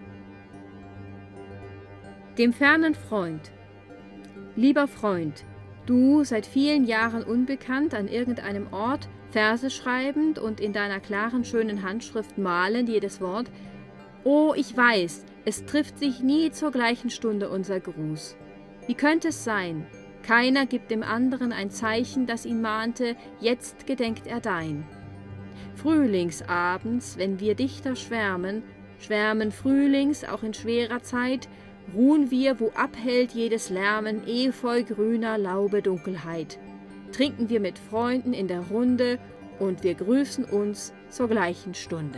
Dem fernen Freund. Lieber Freund, du, seit vielen Jahren unbekannt, an irgendeinem Ort, Verse schreibend und in deiner klaren, schönen Handschrift malend jedes Wort, oh, ich weiß, es trifft sich nie zur gleichen Stunde unser Gruß. Wie könnte es sein? Keiner gibt dem anderen ein Zeichen, das ihn mahnte, jetzt gedenkt er dein. Frühlingsabends, wenn wir Dichter schwärmen, schwärmen Frühlings auch in schwerer Zeit, ruhen wir, wo abhält jedes Lärmen, Efeu grüner Laube Dunkelheit. Trinken wir mit Freunden in der Runde und wir grüßen uns zur gleichen Stunde.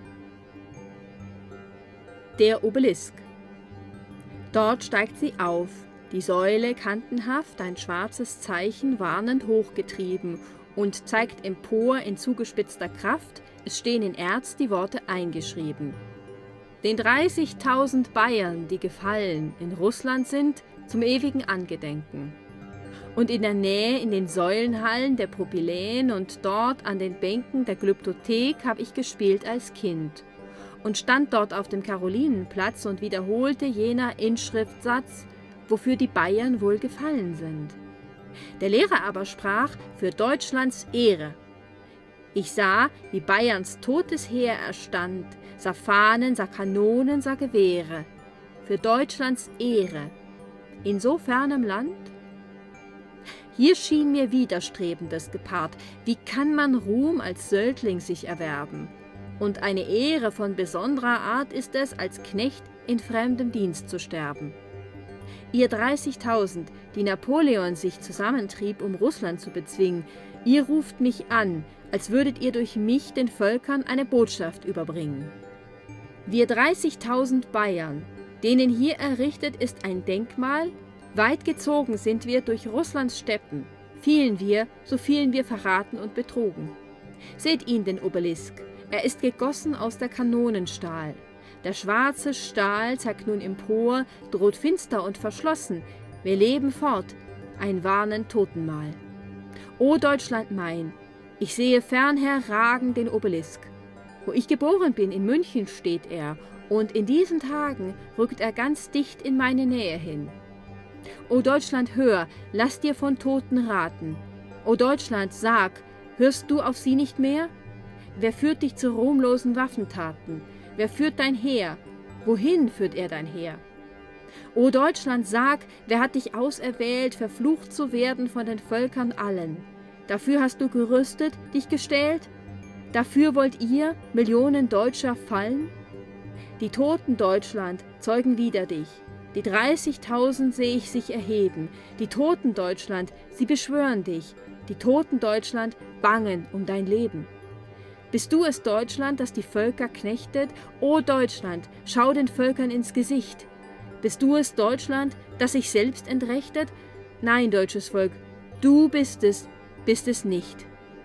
Der Obelisk. Dort steigt sie auf, die Säule kantenhaft, ein schwarzes Zeichen warnend hochgetrieben und zeigt empor in zugespitzter Kraft, es stehen in Erz die Worte eingeschrieben. Den dreißigtausend Bayern, die gefallen, in Russland sind, zum ewigen Angedenken. Und in der Nähe in den Säulenhallen der Propyläen und dort an den Bänken der Glyptothek habe ich gespielt als Kind und stand dort auf dem Karolinenplatz und wiederholte jener Inschriftsatz, wofür die Bayern wohl gefallen sind. Der Lehrer aber sprach für Deutschlands Ehre. Ich sah, wie Bayerns totes Heer erstand, sah Fahnen, sah Kanonen, sah Gewehre. Für Deutschlands Ehre. In so fernem Land? Hier schien mir Widerstrebendes gepaart. Wie kann man Ruhm als Söldling sich erwerben? Und eine Ehre von besonderer Art ist es, als Knecht in fremdem Dienst zu sterben. Ihr dreißigtausend, die Napoleon sich zusammentrieb, um Russland zu bezwingen, ihr ruft mich an, als würdet ihr durch mich den Völkern eine Botschaft überbringen. Wir dreißigtausend Bayern, denen hier errichtet ist ein Denkmal, weit gezogen sind wir durch Russlands Steppen, fielen wir, so fielen wir verraten und betrogen. Seht ihn, den Obelisk, er ist gegossen aus der Kanonenstahl. Der schwarze Stahl zeigt nun empor, droht finster und verschlossen. Wir leben fort, ein warnend Totenmahl. O Deutschland mein, ich sehe fernher ragen den Obelisk. Wo ich geboren bin, in München steht er, und in diesen Tagen rückt er ganz dicht in meine Nähe hin. O Deutschland, hör, lass dir von Toten raten. O Deutschland, sag, hörst du auf sie nicht mehr? Wer führt dich zu ruhmlosen Waffentaten? Wer führt dein Heer? Wohin führt er dein Heer? O Deutschland, sag, wer hat dich auserwählt, verflucht zu werden von den Völkern allen? Dafür hast du gerüstet, dich gestählt? Dafür wollt ihr, Millionen Deutscher, fallen? Die Toten Deutschland zeugen wider dich. Die dreißigtausend sehe ich sich erheben. Die Toten Deutschland, sie beschwören dich. Die Toten Deutschland bangen um dein Leben. Bist du es, Deutschland, das die Völker knechtet? O Deutschland, schau den Völkern ins Gesicht. Bist du es, Deutschland, das sich selbst entrechtet? Nein, deutsches Volk, du bist es, bist es nicht.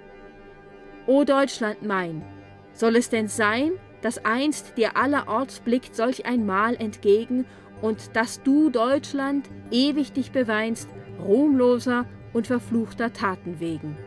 O Deutschland mein, soll es denn sein, dass einst dir allerorts blickt solch ein Mal entgegen und dass du, Deutschland, ewig dich beweinst, ruhmloser und verfluchter Taten wegen?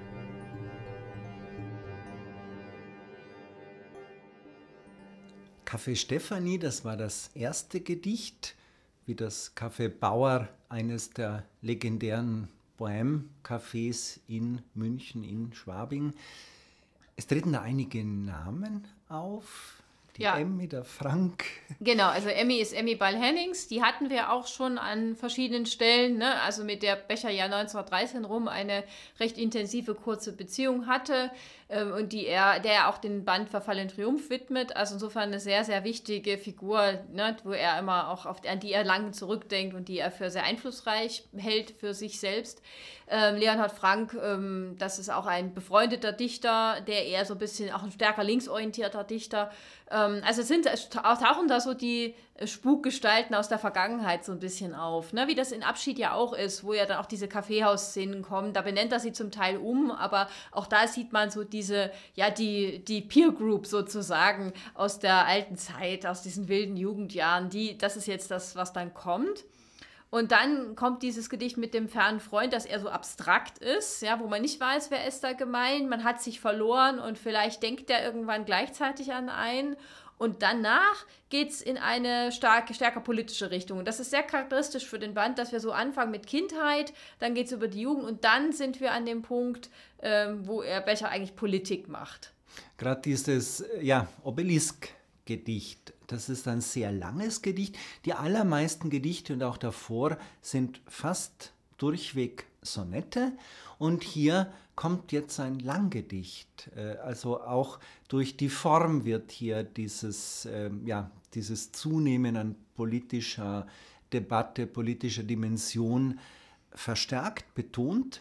Café Stefanie, das war das erste Gedicht, wie das Café Bauer, eines der legendären Bohème-Cafés in München, in Schwabing. Es treten da einige Namen auf. Die Ja. Emmy, der Frank. Genau, also Emmy ist Emmy Ball-Hennings, die hatten wir auch schon an verschiedenen Stellen, ne? Also mit der Becher ja neunzehnhundertdreizehn rum eine recht intensive kurze Beziehung hatte. ähm, und die er, der er auch den Band Verfall in Triumph widmet. Also insofern eine sehr, sehr wichtige Figur, ne, wo er immer auch auf, an die er lange zurückdenkt und die er für sehr einflussreich hält für sich selbst. Ähm, Leonhard Frank, ähm, das ist auch ein befreundeter Dichter, der eher so ein bisschen, auch ein stärker linksorientierter Dichter. Ähm, also es sind, es tauchen da so die Spukgestalten aus der Vergangenheit so ein bisschen auf, ne? Wie das in Abschied ja auch ist, wo ja dann auch diese Kaffeehausszenen kommen, da benennt er sie zum Teil um, aber auch da sieht man so diese, ja, die, die Peer Group sozusagen aus der alten Zeit, aus diesen wilden Jugendjahren, die, das ist jetzt das, was dann kommt. Und dann kommt dieses Gedicht mit dem fernen Freund, das eher so abstrakt ist, ja, wo man nicht weiß, wer ist da gemeint, man hat sich verloren und vielleicht denkt er irgendwann gleichzeitig an einen. Und danach geht es in eine starke, stärker politische Richtung. Und das ist sehr charakteristisch für den Band, dass wir so anfangen mit Kindheit, dann geht es über die Jugend und dann sind wir an dem Punkt, ähm, wo er Becher eigentlich Politik macht. Gerade dieses ja, Obelisk-Gedicht, das ist ein sehr langes Gedicht. Die allermeisten Gedichte und auch davor sind fast durchweg Sonette. Und hier kommt jetzt ein Langgedicht. Also auch durch die Form wird hier dieses, ja, dieses Zunehmen an politischer Debatte, politischer Dimension verstärkt, betont.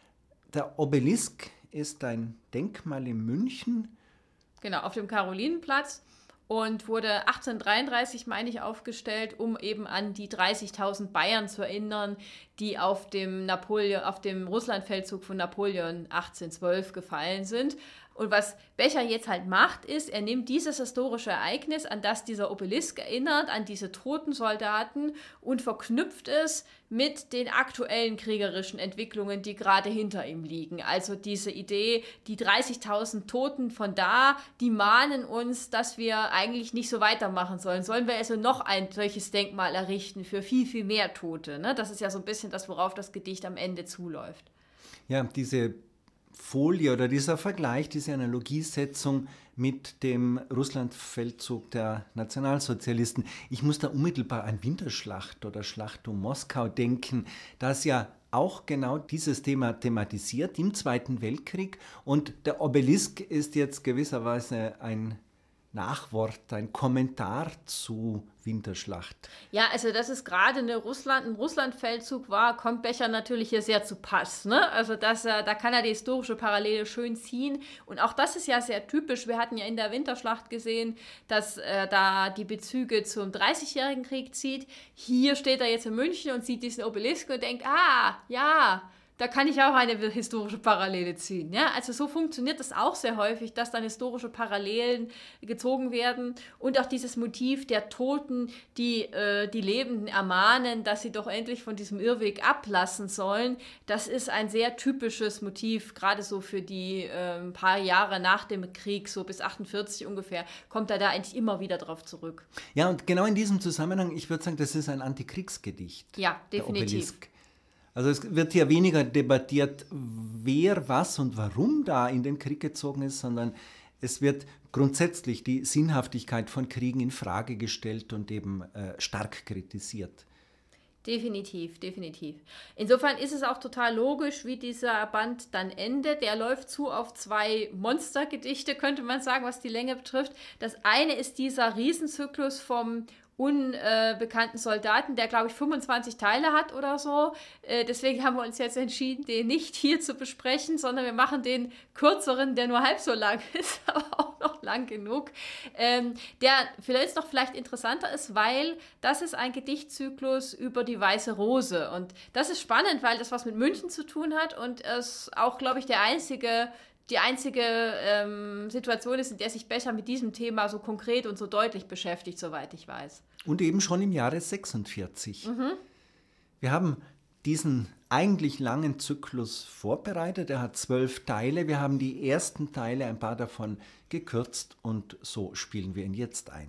Der Obelisk ist ein Denkmal in München. Genau, auf dem Karolinenplatz. Und wurde achtzehnhundertdreiunddreißig, meine ich, aufgestellt, um eben an die dreißigtausend Bayern zu erinnern, die auf dem, Napoleon, auf dem Russlandfeldzug von Napoleon achtzehnhundertzwölf gefallen sind. Und was Becher jetzt halt macht, ist, er nimmt dieses historische Ereignis, an das dieser Obelisk erinnert, an diese toten Soldaten und verknüpft es mit den aktuellen kriegerischen Entwicklungen, die gerade hinter ihm liegen. Also diese Idee, die dreißigtausend Toten von da, die mahnen uns, dass wir eigentlich nicht so weitermachen sollen. Sollen wir also noch ein solches Denkmal errichten für viel, viel mehr Tote? Ne? Das ist ja so ein bisschen das, worauf das Gedicht am Ende zuläuft. Ja, diese Folie oder dieser Vergleich, diese Analogiesetzung mit dem Russlandfeldzug der Nationalsozialisten. Ich muss da unmittelbar an Winterschlacht oder Schlacht um Moskau denken, das ja auch genau dieses Thema thematisiert im Zweiten Weltkrieg. Und der Obelisk ist jetzt gewisserweise ein Nachwort, ein Kommentar zu Winterschlacht. Ja, also das ist gerade eine Russland, ein Russlandfeldzug war, kommt Becher natürlich hier sehr zu Pass. Ne? Also das, da kann er die historische Parallele schön ziehen. Und auch das ist ja sehr typisch. Wir hatten ja in der Winterschlacht gesehen, dass er da die Bezüge zum dreißigjährigen Krieg zieht. Hier steht er jetzt in München und sieht diesen Obelisk und denkt, ah, ja, da kann ich auch eine historische Parallele ziehen. Ja? Also so funktioniert das auch sehr häufig, dass dann historische Parallelen gezogen werden und auch dieses Motiv der Toten, die äh, die Lebenden ermahnen, dass sie doch endlich von diesem Irrweg ablassen sollen. Das ist ein sehr typisches Motiv, gerade so für die äh, paar Jahre nach dem Krieg, so bis achtundvierzig ungefähr, kommt er da eigentlich immer wieder drauf zurück. Ja, und genau in diesem Zusammenhang, ich würde sagen, das ist ein Antikriegsgedicht. Ja, definitiv. Also es wird hier weniger debattiert, wer, was und warum da in den Krieg gezogen ist, sondern es wird grundsätzlich die Sinnhaftigkeit von Kriegen in Frage gestellt und eben äh, stark kritisiert. Definitiv, definitiv. Insofern ist es auch total logisch, wie dieser Band dann endet. Der läuft zu auf zwei Monstergedichte, könnte man sagen, was die Länge betrifft. Das eine ist dieser Riesenzyklus vom unbekannten Soldaten, der, glaube ich, fünfundzwanzig Teile hat oder so. Äh, deswegen haben wir uns jetzt entschieden, den nicht hier zu besprechen, sondern wir machen den kürzeren, der nur halb so lang ist, aber auch noch lang genug. Ähm, der vielleicht noch vielleicht interessanter ist, weil das ist ein Gedichtzyklus über die Weiße Rose. Und das ist spannend, weil das was mit München zu tun hat und es auch, glaube ich, der einzige die einzige ähm, Situation ist, in der sich Becher mit diesem Thema so konkret und so deutlich beschäftigt, soweit ich weiß. Und eben schon im Jahre sechsundvierzig. Mhm. Wir haben diesen eigentlich langen Zyklus vorbereitet. Er hat zwölf Teile. Wir haben die ersten Teile, ein paar davon gekürzt und so spielen wir ihn jetzt ein.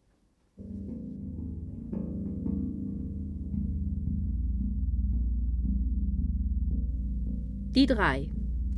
Die drei.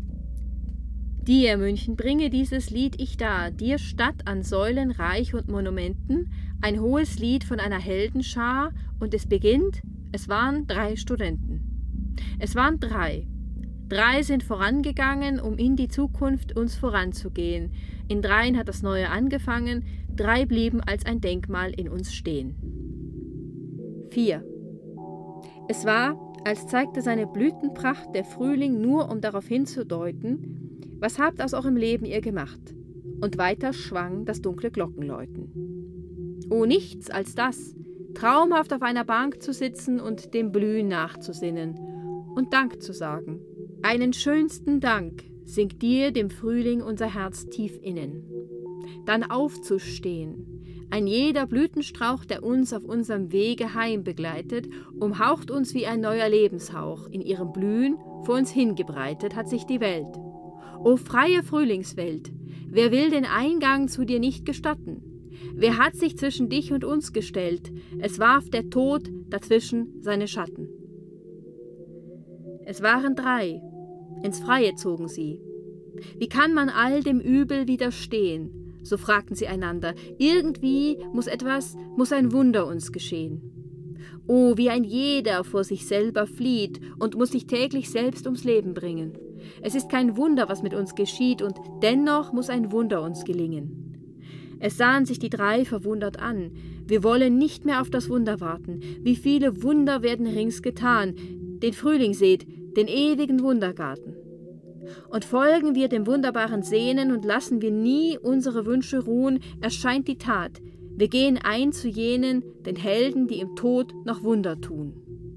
Dir, München, bringe dieses Lied ich dar, dir Stadt an Säulen reich und Monumenten, ein hohes Lied von einer Heldenschar, und es beginnt, es waren drei Studenten. Es waren drei. Drei sind vorangegangen, um in die Zukunft uns voranzugehen. In dreien hat das Neue angefangen, drei blieben als ein Denkmal in uns stehen. vier. Es war, als zeigte seine Blütenpracht der Frühling nur, um darauf hinzudeuten, was habt aus eurem Leben ihr gemacht? Und weiter schwang das dunkle Glockenläuten. Oh, nichts als das, traumhaft auf einer Bank zu sitzen und dem Blühen nachzusinnen und Dank zu sagen. Einen schönsten Dank singt dir dem Frühling unser Herz tief innen. Dann aufzustehen, ein jeder Blütenstrauch, der uns auf unserem Wege heim begleitet, umhaucht uns wie ein neuer Lebenshauch, in ihrem Blühen vor uns hingebreitet hat sich die Welt. O freie Frühlingswelt, wer will den Eingang zu dir nicht gestatten? Wer hat sich zwischen dich und uns gestellt? Es warf der Tod dazwischen seine Schatten. Es waren drei, ins Freie zogen sie. Wie kann man all dem Übel widerstehen? So fragten sie einander. Irgendwie muss etwas, muss ein Wunder uns geschehen. Oh, wie ein jeder vor sich selber flieht und muss sich täglich selbst ums Leben bringen. Es ist kein Wunder, was mit uns geschieht, und dennoch muss ein Wunder uns gelingen. Es sahen sich die drei verwundert an. Wir wollen nicht mehr auf das Wunder warten. Wie viele Wunder werden rings getan. Den Frühling seht, den ewigen Wundergarten. Und folgen wir dem wunderbaren Sehnen und lassen wir nie unsere Wünsche ruhen, erscheint die Tat. Wir gehen ein zu jenen, den Helden, die im Tod noch Wunder tun.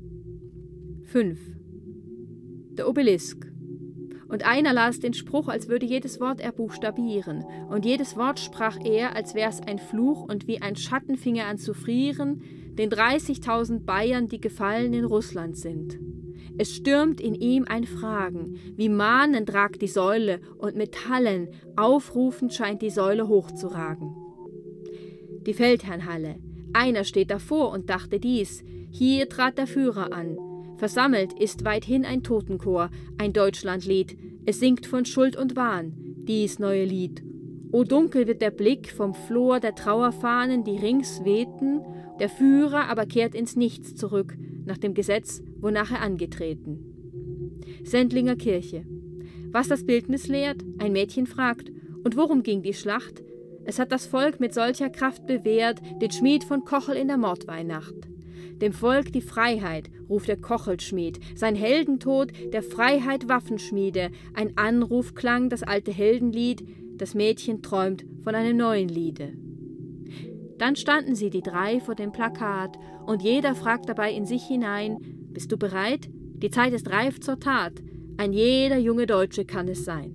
fünf. Der Obelisk. Und einer las den Spruch, als würde jedes Wort er buchstabieren. Und jedes Wort sprach er, als wär's ein Fluch und wie ein Schatten fing er an zu frieren, den dreißigtausend Bayern, die gefallen in Russland sind. Es stürmt in ihm ein Fragen, wie mahnend ragt die Säule und Metallen, aufrufend scheint die Säule hochzuragen. Die Feldherrnhalle. Einer steht davor und dachte dies, hier trat der Führer an. Versammelt ist weithin ein Totenchor, ein Deutschlandlied, es singt von Schuld und Wahn, dies neue Lied. O dunkel wird der Blick vom Flor der Trauerfahnen, die rings wehten, der Führer aber kehrt ins Nichts zurück, nach dem Gesetz, wonach er angetreten. Sendlinger Kirche. Was das Bildnis lehrt, ein Mädchen fragt, und worum ging die Schlacht? Es hat das Volk mit solcher Kraft bewährt, den Schmied von Kochel in der Mordweihnacht. Dem Volk die Freiheit, ruft der Kochelschmied, sein Heldentod, der Freiheit Waffenschmiede, ein Anruf klang das alte Heldenlied, das Mädchen träumt von einem neuen Liede. Dann standen sie, die drei, vor dem Plakat, und jeder fragt dabei in sich hinein, bist du bereit? Die Zeit ist reif zur Tat, ein jeder junge Deutsche kann es sein.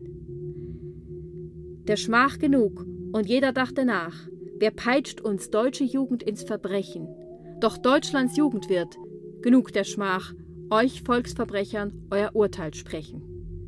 Der Schmach genug, und jeder dachte nach, wer peitscht uns deutsche Jugend ins Verbrechen? Doch Deutschlands Jugend wird, genug der Schmach, euch Volksverbrechern euer Urteil sprechen.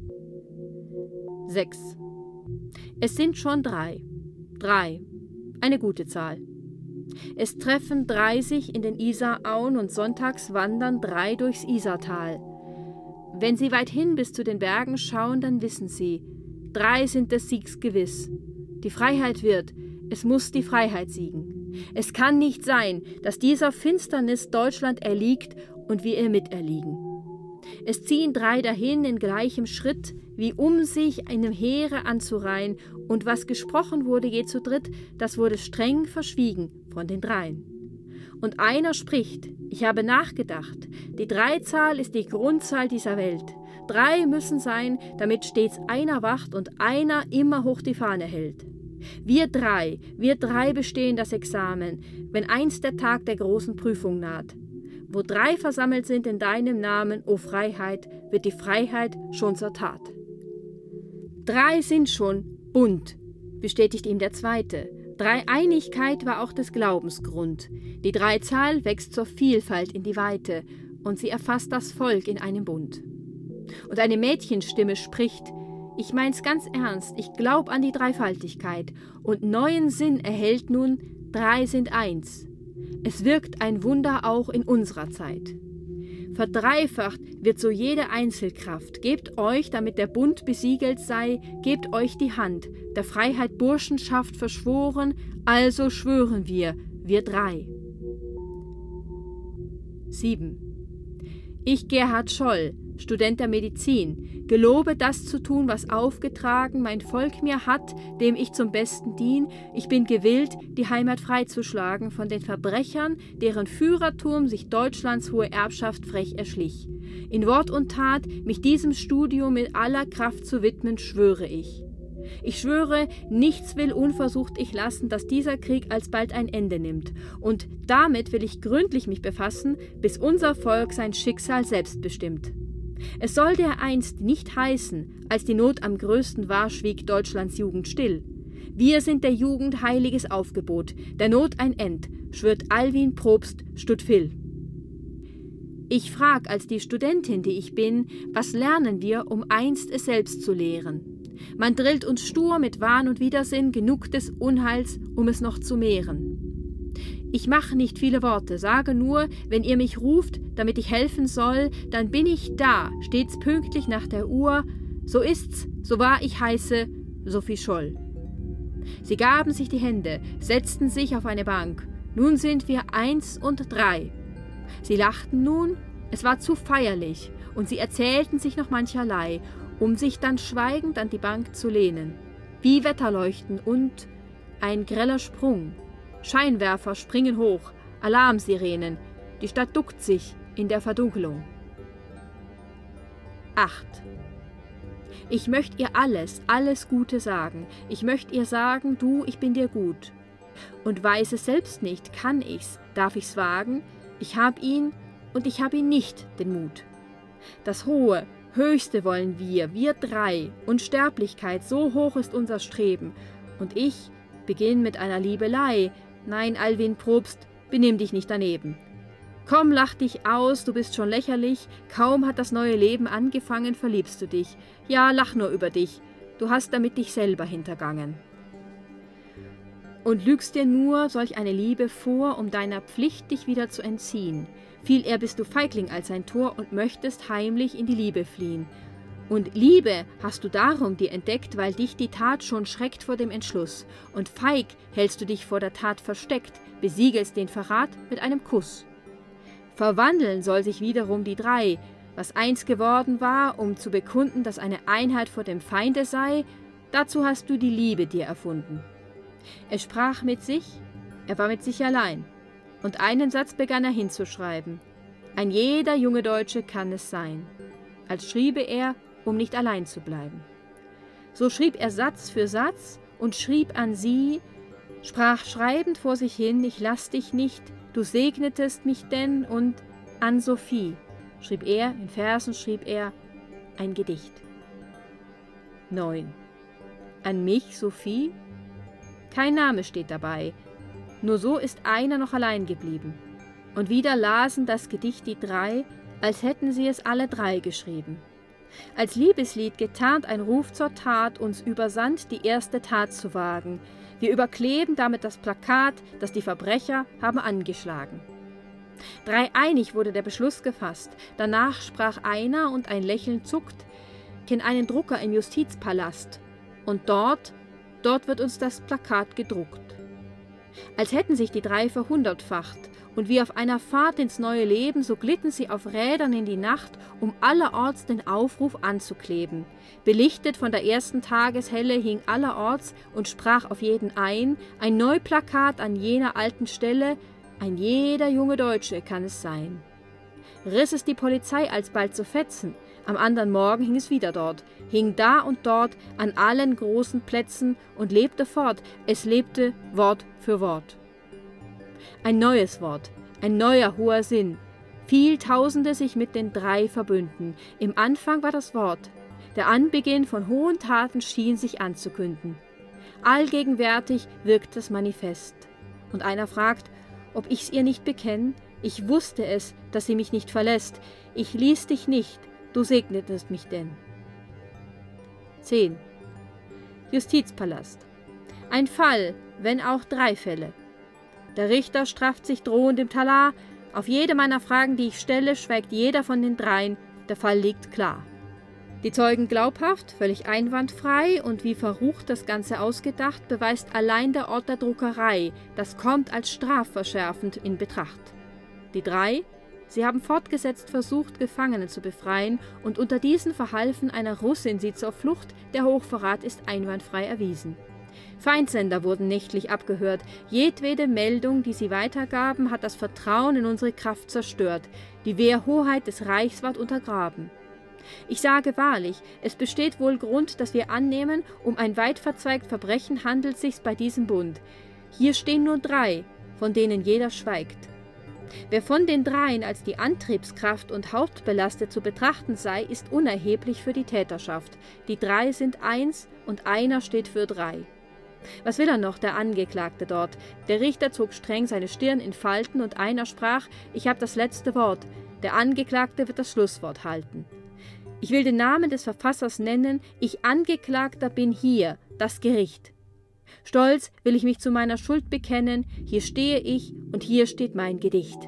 sechs. Es sind schon drei. Drei. Eine gute Zahl. Es treffen drei sich in den Isarauen und sonntags wandern drei durchs Isartal. Wenn sie weit hin bis zu den Bergen schauen, dann wissen sie, drei sind des Siegs gewiss. Die Freiheit wird, es muss die Freiheit siegen. Es kann nicht sein, dass dieser Finsternis Deutschland erliegt und wir ihr miterliegen. Es ziehen drei dahin in gleichem Schritt, wie um sich einem Heere anzureihen, und was gesprochen wurde je zu dritt, das wurde streng verschwiegen von den dreien. Und einer spricht, ich habe nachgedacht, die Dreizahl ist die Grundzahl dieser Welt. Drei müssen sein, damit stets einer wacht und einer immer hoch die Fahne hält. Wir drei, wir drei bestehen das Examen, wenn einst der Tag der großen Prüfung naht. Wo drei versammelt sind in deinem Namen, o Freiheit, wird die Freiheit schon zur Tat. Drei sind schon, bunt, bestätigt ihm der Zweite. Dreieinigkeit war auch des Glaubens Grund. Die Dreizahl wächst zur Vielfalt in die Weite, und sie erfasst das Volk in einem Bund. Und eine Mädchenstimme spricht, ich mein's ganz ernst, ich glaub an die Dreifaltigkeit, und neuen Sinn erhält nun, drei sind eins. Es wirkt ein Wunder auch in unserer Zeit. Verdreifacht wird so jede Einzelkraft. Gebt euch, damit der Bund besiegelt sei, gebt euch die Hand, der Freiheit Burschenschaft verschworen, also schwören wir, wir drei. sieben. Ich, Gerhard Scholl, Student der Medizin, gelobe das zu tun, was aufgetragen mein Volk mir hat, dem ich zum Besten dien. Ich bin gewillt, die Heimat freizuschlagen von den Verbrechern, deren Führerturm sich Deutschlands hohe Erbschaft frech erschlich. In Wort und Tat mich diesem Studium mit aller Kraft zu widmen, schwöre ich. Ich schwöre, nichts will unversucht ich lassen, dass dieser Krieg alsbald ein Ende nimmt. Und damit will ich gründlich mich befassen, bis unser Volk sein Schicksal selbst bestimmt. Es soll dereinst nicht heißen, als die Not am größten war, schwieg Deutschlands Jugend still. Wir sind der Jugend heiliges Aufgebot, der Not ein End, schwört Alwin Probst Studville. Ich frag als die Studentin, die ich bin, was lernen wir, um einst es selbst zu lehren? Man drillt uns stur mit Wahn und Widersinn genug des Unheils, um es noch zu mehren. Ich mache nicht viele Worte, sage nur, wenn ihr mich ruft, damit ich helfen soll, dann bin ich da, stets pünktlich nach der Uhr. So ist's, so wahr ich heiße, Sophie Scholl. Sie gaben sich die Hände, setzten sich auf eine Bank. Nun sind wir eins und drei. Sie lachten nun, es war zu feierlich, und sie erzählten sich noch mancherlei, um sich dann schweigend an die Bank zu lehnen. Wie Wetterleuchten und ein greller Sprung. Scheinwerfer springen hoch, Alarmsirenen, die Stadt duckt sich in der Verdunkelung. acht. Ich möcht ihr alles, alles Gute sagen. Ich möcht ihr sagen, du, ich bin dir gut. Und weiß es selbst nicht, kann ich's, darf ich's wagen? Ich hab ihn und ich hab ihn nicht, den Mut. Das Hohe, Höchste wollen wir, wir drei. Unsterblichkeit, so hoch ist unser Streben. Und ich beginn mit einer Liebelei. Nein, Alwin Probst, benimm dich nicht daneben. Komm, lach dich aus, du bist schon lächerlich. Kaum hat das neue Leben angefangen, verliebst du dich. Ja, lach nur über dich. Du hast damit dich selber hintergangen. Und lügst dir nur solch eine Liebe vor, um deiner Pflicht dich wieder zu entziehen. Viel eher bist du Feigling als ein Tor und möchtest heimlich in die Liebe fliehen. Und Liebe hast du darum dir entdeckt, weil dich die Tat schon schreckt vor dem Entschluss. Und feig hältst du dich vor der Tat versteckt, besiegelst den Verrat mit einem Kuss. Verwandeln soll sich wiederum die drei, was einst geworden war, um zu bekunden, dass eine Einheit vor dem Feinde sei, dazu hast du die Liebe dir erfunden. Er sprach mit sich, er war mit sich allein, und einen Satz begann er hinzuschreiben. Ein jeder junge Deutsche kann es sein, als schriebe er, um nicht allein zu bleiben. So schrieb er Satz für Satz und schrieb an sie, sprach schreibend vor sich hin, ich lass dich nicht, du segnetest mich denn, und an Sophie schrieb er, in Versen schrieb er, ein Gedicht. neun. An mich, Sophie? Kein Name steht dabei, nur so ist einer noch allein geblieben. Und wieder lasen das Gedicht die drei, als hätten sie es alle drei geschrieben. Als Liebeslied getarnt ein Ruf zur Tat, uns übersandt, die erste Tat zu wagen. Wir überkleben damit das Plakat, das die Verbrecher haben angeschlagen. Dreieinig wurde der Beschluss gefasst. Danach sprach einer und ein Lächeln zuckt, kenn einen Drucker im Justizpalast. Und dort, dort wird uns das Plakat gedruckt. Als hätten sich die drei verhundertfacht, und wie auf einer Fahrt ins neue Leben, so glitten sie auf Rädern in die Nacht, um allerorts den Aufruf anzukleben. Belichtet von der ersten Tageshelle hing allerorts und sprach auf jeden ein, ein Neuplakat an jener alten Stelle, ein jeder junge Deutsche kann es sein. Riss es die Polizei alsbald zu Fetzen, am anderen Morgen hing es wieder dort, hing da und dort an allen großen Plätzen und lebte fort, es lebte Wort für Wort. Ein neues Wort, ein neuer hoher Sinn, viel Tausende sich mit den drei verbünden. Im Anfang war das Wort, der Anbeginn von hohen Taten schien sich anzukünden. Allgegenwärtig wirkt das Manifest. Und einer fragt, ob ich's ihr nicht bekenn, ich wusste es, dass sie mich nicht verlässt, ich ließ dich nicht, du segnetest mich denn. zehn. Justizpalast. Ein Fall, wenn auch drei Fälle. Der Richter strafft sich drohend im Talar. Auf jede meiner Fragen, die ich stelle, schweigt jeder von den dreien. Der Fall liegt klar. Die Zeugen glaubhaft, völlig einwandfrei und wie verrucht das Ganze ausgedacht, beweist allein der Ort der Druckerei. Das kommt als strafverschärfend in Betracht. Die drei, Sie haben fortgesetzt versucht, Gefangene zu befreien, und unter diesen verhalfen einer Russin sie zur Flucht. Der Hochverrat ist einwandfrei erwiesen. Feindsender wurden nächtlich abgehört. Jedwede Meldung, die sie weitergaben, hat das Vertrauen in unsere Kraft zerstört. Die Wehrhoheit des Reichs ward untergraben. Ich sage wahrlich, es besteht wohl Grund, dass wir annehmen, um ein weit verzweigt Verbrechen handelt sich's bei diesem Bund. Hier stehen nur drei, von denen jeder schweigt. Wer von den dreien als die Antriebskraft und Hauptbelastet zu betrachten sei, ist unerheblich für die Täterschaft. Die drei sind eins und einer steht für drei. Was will er noch, der Angeklagte dort? Der Richter zog streng seine Stirn in Falten und einer sprach: Ich habe das letzte Wort. Der Angeklagte wird das Schlusswort halten. Ich will den Namen des Verfassers nennen. Ich, Angeklagter, bin hier, das Gericht. Stolz will ich mich zu meiner Schuld bekennen. Hier stehe ich und hier steht mein Gedicht.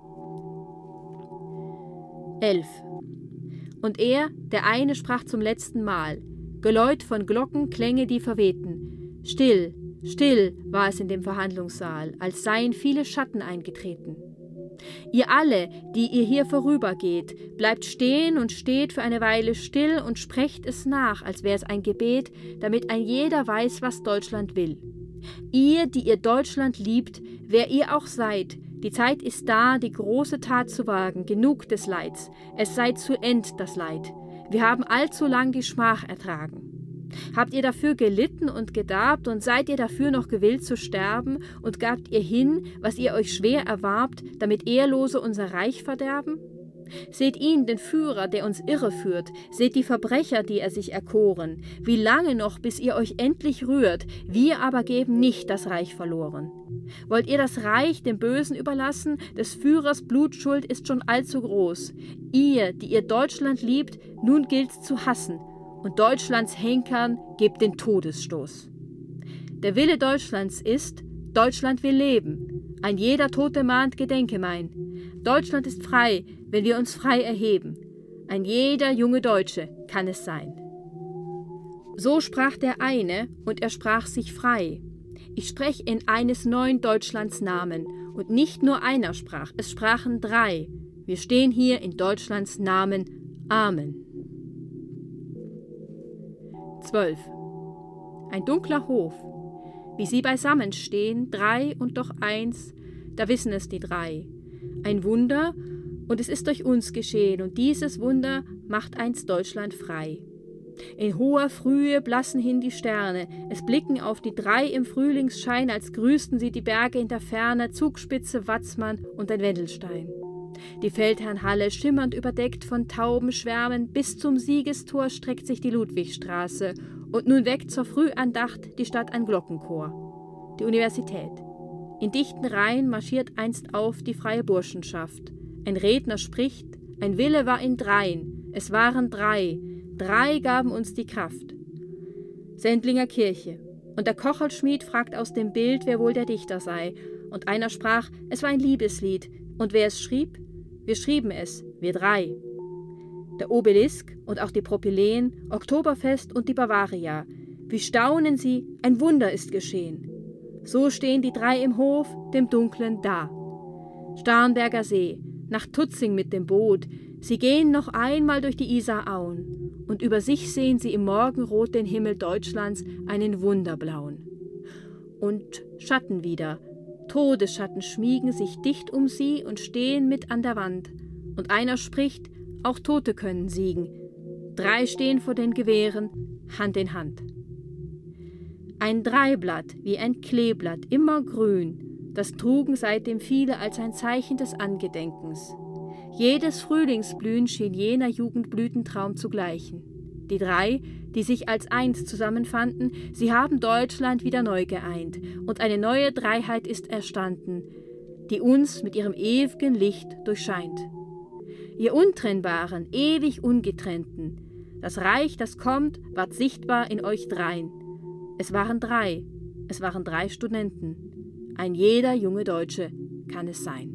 elf. Und er, der eine, sprach zum letzten Mal. Geläut von Glocken klänge die verwehten. Still, still war es in dem Verhandlungssaal, als seien viele Schatten eingetreten. Ihr alle, die ihr hier vorübergeht, bleibt stehen und steht für eine Weile still und sprecht es nach, als wäre es ein Gebet, damit ein jeder weiß, was Deutschland will. Ihr, die ihr Deutschland liebt, wer ihr auch seid, die Zeit ist da, die große Tat zu wagen, genug des Leids, es sei zu End das Leid. Wir haben allzu lang die Schmach ertragen. Habt ihr dafür gelitten und gedarbt und seid ihr dafür noch gewillt zu sterben und gabt ihr hin, was ihr euch schwer erwarbt, damit Ehrlose unser Reich verderben? Seht ihn, den Führer, der uns irre führt, seht die Verbrecher, die er sich erkoren. Wie lange noch, bis ihr euch endlich rührt, wir aber geben nicht das Reich verloren. Wollt ihr das Reich dem Bösen überlassen? Des Führers Blutschuld ist schon allzu groß. Ihr, die ihr Deutschland liebt, nun gilt's zu hassen. Und Deutschlands Henkern gebt den Todesstoß. Der Wille Deutschlands ist, Deutschland will leben. Ein jeder Tote mahnt, gedenke mein. Deutschland ist frei, wenn wir uns frei erheben. Ein jeder junge Deutsche kann es sein. So sprach der eine, und er sprach sich frei. Ich sprech in eines neuen Deutschlands Namen, und nicht nur einer sprach, es sprachen drei. Wir stehen hier in Deutschlands Namen. Amen. zwölf. Ein dunkler Hof. Wie sie beisammen stehen, drei und doch eins, da wissen es die drei. Ein Wunder, und es ist durch uns geschehen, und dieses Wunder macht einst Deutschland frei. In hoher Frühe blassen hin die Sterne, es blicken auf die drei im Frühlingsschein, als grüßten sie die Berge in der Ferne, Zugspitze, Watzmann und ein Wendelstein. Die Feldherrnhalle schimmernd überdeckt von Taubenschwärmen, bis zum Siegestor streckt sich die Ludwigstraße und nun weckt zur Frühandacht die Stadt ein Glockenchor. Die Universität. In dichten Reihen marschiert einst auf die freie Burschenschaft. Ein Redner spricht, ein Wille war in dreien, es waren drei, drei gaben uns die Kraft. Sendlinger Kirche. Und der Kochelschmied fragt aus dem Bild, wer wohl der Dichter sei. Und einer sprach, es war ein Liebeslied. Und wer es schrieb? Wir schrieben es, wir drei. Der Obelisk und auch die Propyläen, Oktoberfest und die Bavaria. Wie staunen sie, ein Wunder ist geschehen. So stehen die drei im Hof, dem Dunklen da. Starnberger See, nach Tutzing mit dem Boot. Sie gehen noch einmal durch die Isarauen. Und über sich sehen sie im Morgenrot den Himmel Deutschlands, einen wunderblauen. Und Schatten wieder. Todesschatten schmiegen sich dicht um sie und stehen mit an der Wand. Und einer spricht, auch Tote können siegen. Drei stehen vor den Gewehren, Hand in Hand. Ein Dreiblatt wie ein Kleeblatt, immer grün, das trugen seitdem viele als ein Zeichen des Angedenkens. Jedes Frühlingsblühen schien jener Jugendblütentraum zu gleichen. Die drei, die sich als eins zusammenfanden, sie haben Deutschland wieder neu geeint, und eine neue Dreiheit ist erstanden, die uns mit ihrem ewigen Licht durchscheint. Ihr Untrennbaren, ewig Ungetrennten, das Reich, das kommt, ward sichtbar in euch drein. Es waren drei, es waren drei Studenten. Ein jeder junge Deutsche kann es sein.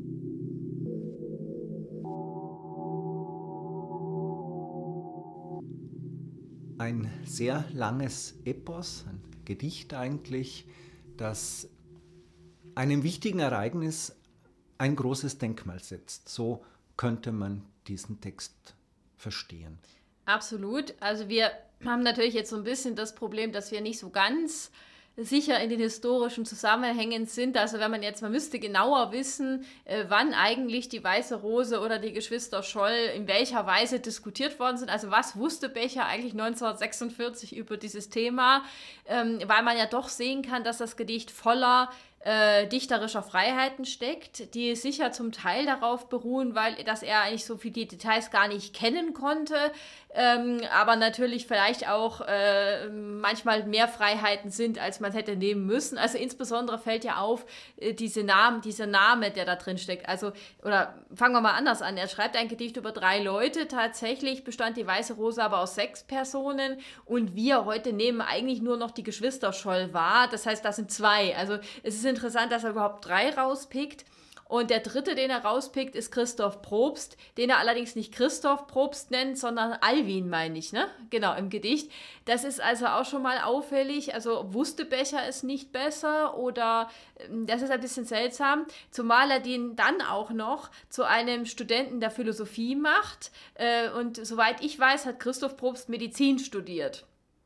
Ein sehr langes Epos, ein Gedicht eigentlich, das einem wichtigen Ereignis ein großes Denkmal setzt. So könnte man diesen Text verstehen. Absolut. Also wir haben natürlich jetzt so ein bisschen das Problem, dass wir nicht so ganz sicher in den historischen Zusammenhängen sind. Also wenn man jetzt, man müsste genauer wissen, äh, wann eigentlich die Weiße Rose oder die Geschwister Scholl in welcher Weise diskutiert worden sind. Also was wusste Becher eigentlich neunzehnhundertsechsundvierzig über dieses Thema, ähm, weil man ja doch sehen kann, dass das Gedicht voller äh, dichterischer Freiheiten steckt, die sicher zum Teil darauf beruhen, weil dass er eigentlich so viele Details gar nicht kennen konnte, ähm, aber natürlich vielleicht auch äh, manchmal mehr Freiheiten sind, als man hätte nehmen müssen. Also insbesondere fällt ja auf, äh, diese Namen, dieser Name, der da drin steckt. Also, oder fangen wir mal anders an. Er schreibt ein Gedicht über drei Leute. Tatsächlich bestand die Weiße Rose aber aus sechs Personen und wir heute nehmen eigentlich nur noch die Geschwister Scholl wahr. Das heißt, das sind zwei. Also es ist interessant, dass er überhaupt drei rauspickt. Und der dritte, den er rauspickt, ist Christoph Probst, den er allerdings nicht Christoph Probst nennt, sondern Alwin, meine ich, ne? Genau, im Gedicht. Das ist also auch schon mal auffällig. Also wusste Becher es nicht besser oder das ist ein bisschen seltsam, zumal er den dann auch noch zu einem Studenten der Philosophie macht. Und soweit ich weiß, hat Christoph Probst Medizin studiert.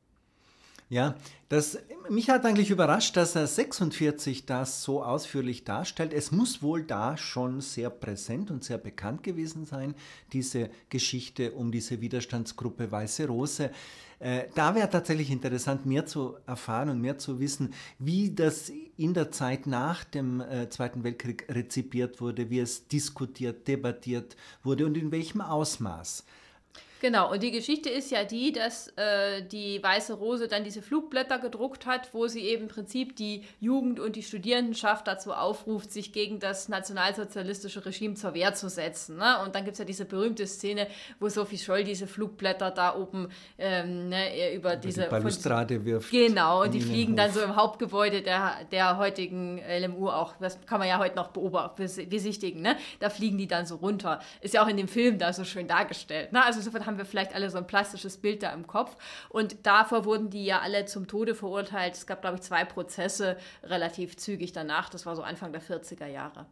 Ja, das, mich hat eigentlich überrascht, dass er sechsundvierzig das so ausführlich darstellt. Es muss wohl da schon sehr präsent und sehr bekannt gewesen sein, diese Geschichte um diese Widerstandsgruppe Weiße Rose. Äh, da wäre tatsächlich interessant, mehr zu erfahren und mehr zu wissen, wie das in der Zeit nach dem äh, Zweiten Weltkrieg rezipiert wurde, wie es diskutiert, debattiert wurde und in welchem Ausmaß. Genau, und die Geschichte ist ja die, dass äh, die Weiße Rose dann diese Flugblätter gedruckt hat, wo sie eben im Prinzip die Jugend und die Studierendenschaft dazu aufruft, sich gegen das nationalsozialistische Regime zur Wehr zu setzen. Ne? Und dann gibt es ja diese berühmte Szene, wo Sophie Scholl diese Flugblätter da oben ähm, ne, über, über diese die Balustrade von, wirft. Genau, und die fliegen dann so im Hauptgebäude der, der heutigen L M U auch, das kann man ja heute noch beobachten, besichtigen, ne? Da fliegen die dann so runter. Ist ja auch in dem Film da so schön dargestellt. Ne? Also insofern haben wir vielleicht alle so ein plastisches Bild da im Kopf. Und davor wurden die ja alle zum Tode verurteilt. Es gab, glaube ich, zwei Prozesse relativ zügig danach. Das war so Anfang der vierziger Jahre.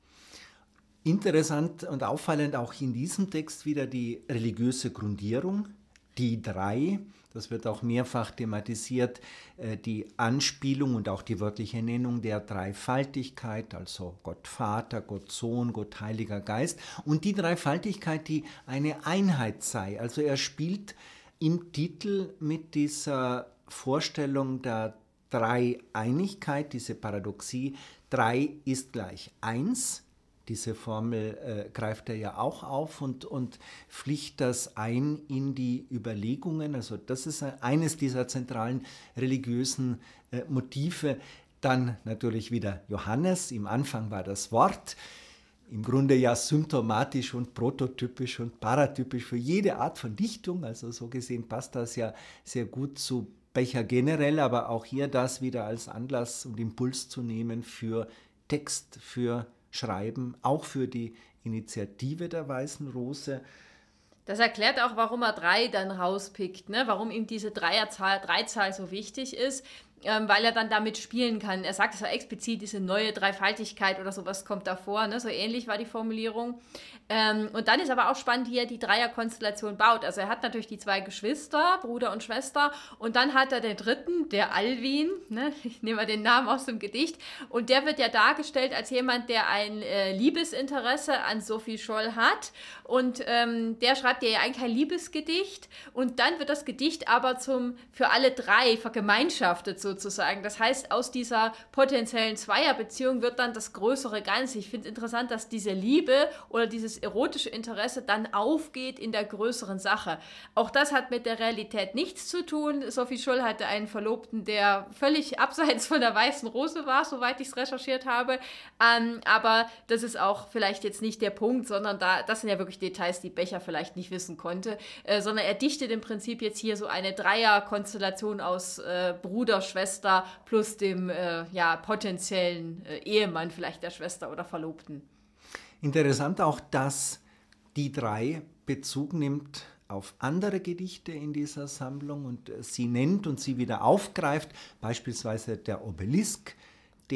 Interessant und auffallend auch in diesem Text wieder die religiöse Grundierung. Die drei, das wird auch mehrfach thematisiert, die Anspielung und auch die wörtliche Nennung der Dreifaltigkeit, also Gott Vater, Gott Sohn, Gott Heiliger Geist. Und die Dreifaltigkeit, die eine Einheit sei. Also er spielt im Titel mit dieser Vorstellung der Dreieinigkeit, diese Paradoxie, drei ist gleich eins. Diese Formel äh, greift er ja auch auf und, und pflicht das ein in die Überlegungen. Also das ist eines dieser zentralen religiösen äh, Motive. Dann natürlich wieder Johannes. Im Anfang war das Wort. Im Grunde ja symptomatisch und prototypisch und paratypisch für jede Art von Dichtung. Also so gesehen passt das ja sehr gut zu Becher generell, aber auch hier das wieder als Anlass und Impuls zu nehmen für Text, für Schreiben, auch für die Initiative der Weißen Rose. Das erklärt auch, warum er drei dann rauspickt, ne? Warum ihm diese Dreierzahl, Dreizahl so wichtig ist, ähm, weil er dann damit spielen kann. Er sagt es ja explizit, diese neue Dreifaltigkeit oder sowas kommt davor, ne? So ähnlich war die Formulierung. Ähm, und dann ist aber auch spannend, wie er die Dreierkonstellation baut. Also er hat natürlich die zwei Geschwister, Bruder und Schwester, und dann hat er den dritten, der Alwin, ne? Ich nehme mal den Namen aus dem Gedicht, und der wird ja dargestellt als jemand, der ein äh, Liebesinteresse an Sophie Scholl hat, und ähm, der schreibt ja eigentlich kein Liebesgedicht, und dann wird das Gedicht aber zum für alle drei vergemeinschaftet sozusagen. Das heißt, aus dieser potenziellen Zweierbeziehung wird dann das größere Ganze. Ich finde es interessant, dass diese Liebe oder dieses erotische Interesse dann aufgeht in der größeren Sache. Auch das hat mit der Realität nichts zu tun. Sophie Scholl hatte einen Verlobten, der völlig abseits von der Weißen Rose war, soweit ich es recherchiert habe. Ähm, aber das ist auch vielleicht jetzt nicht der Punkt, sondern da, das sind ja wirklich Details, die Becher vielleicht nicht wissen konnte, äh, sondern er dichtet im Prinzip jetzt hier so eine Dreierkonstellation aus äh, Bruder, Schwester plus dem äh, ja, potenziellen äh, Ehemann vielleicht der Schwester oder Verlobten. Interessant auch, dass die drei Bezug nimmt auf andere Gedichte in dieser Sammlung und sie nennt und sie wieder aufgreift, beispielsweise der Obelisk, der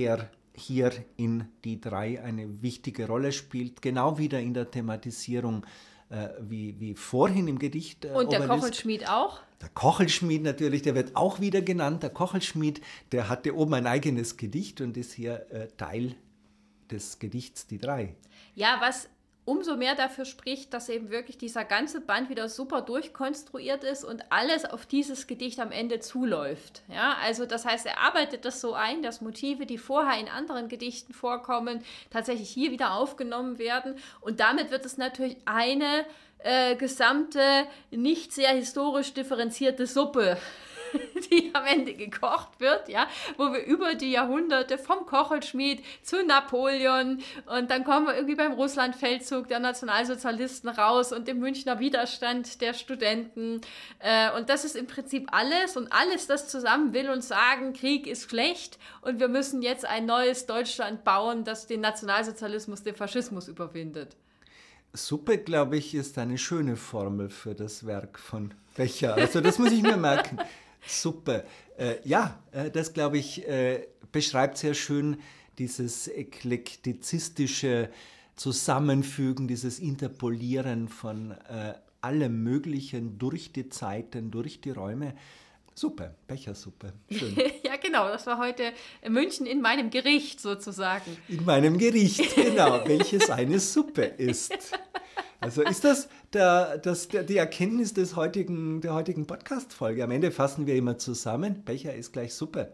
hier in die drei eine wichtige Rolle spielt, genau wieder in der Thematisierung äh, wie, wie vorhin im Gedicht. Äh, Und der Obelisk. Kochelschmied auch? Der Kochelschmied natürlich, der wird auch wieder genannt. Der Kochelschmied, der hatte oben ein eigenes Gedicht und ist hier äh, Teil des Gedichts Die drei. Ja, was umso mehr dafür spricht, dass eben wirklich dieser ganze Band wieder super durchkonstruiert ist und alles auf dieses Gedicht am Ende zuläuft. Ja, also das heißt, er arbeitet das so ein, dass Motive, die vorher in anderen Gedichten vorkommen, tatsächlich hier wieder aufgenommen werden. Und damit wird es natürlich eine äh, gesamte, nicht sehr historisch differenzierte Suppe, die am Ende gekocht wird, ja, wo wir über die Jahrhunderte vom Kochelschmied zu Napoleon und dann kommen wir irgendwie beim Russlandfeldzug der Nationalsozialisten raus und dem Münchner Widerstand der Studenten äh, und das ist im Prinzip alles und alles das zusammen will uns sagen, Krieg ist schlecht und wir müssen jetzt ein neues Deutschland bauen, das den Nationalsozialismus, den Faschismus überwindet. Suppe, glaube ich, ist eine schöne Formel für das Werk von Becher. Also das muss ich mir merken. Suppe. Äh, ja, äh, das, glaube ich, äh, beschreibt sehr schön dieses eklektizistische Zusammenfügen, dieses Interpolieren von äh, allem Möglichen durch die Zeiten, durch die Räume. Suppe, Bechersuppe. Schön. Ja, genau, das war heute München in meinem Gericht sozusagen. In meinem Gericht, genau, welches eine Suppe ist. Also ist das, der, das der, die Erkenntnis des heutigen, der heutigen Podcast-Folge? Am Ende fassen wir immer zusammen, Becher ist gleich Suppe.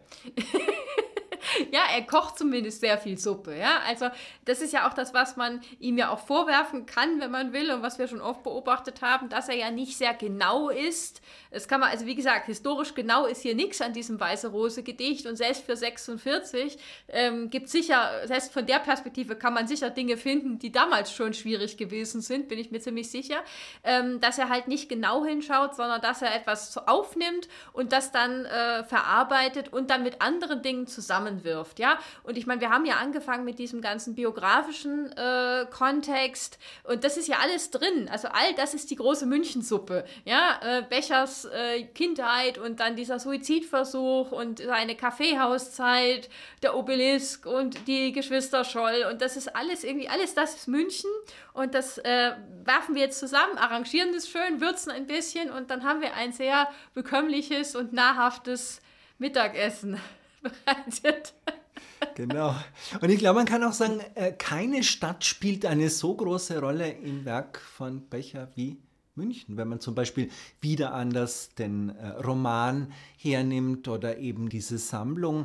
Ja, er kocht zumindest sehr viel Suppe, ja, also das ist ja auch das, was man ihm ja auch vorwerfen kann, wenn man will und was wir schon oft beobachtet haben, dass er ja nicht sehr genau ist. Das kann man, also wie gesagt, historisch genau ist hier nichts an diesem Weiße-Rose-Gedicht und selbst für sechsundvierzig ähm, gibt sicher, selbst von der Perspektive kann man sicher Dinge finden, die damals schon schwierig gewesen sind, bin ich mir ziemlich sicher, ähm, dass er halt nicht genau hinschaut, sondern dass er etwas aufnimmt und das dann äh, verarbeitet und dann mit anderen Dingen zusammenwirft. Ja? Und ich meine, wir haben ja angefangen mit diesem ganzen biografischen äh, Kontext und das ist ja alles drin. Also all das ist die große Münchensuppe. Ja? Äh, Bechers äh, Kindheit und dann dieser Suizidversuch und seine Kaffeehauszeit, der Obelisk und die Geschwister Scholl und das ist alles irgendwie, alles das ist München und das äh, werfen wir jetzt zusammen, arrangieren das schön, würzen ein bisschen und dann haben wir ein sehr bekömmliches und nahrhaftes Mittagessen bereitet. Genau. Und ich glaube, man kann auch sagen, keine Stadt spielt eine so große Rolle im Werk von Becher wie München. Wenn man zum Beispiel Wieder anders den Roman hernimmt oder eben diese Sammlung.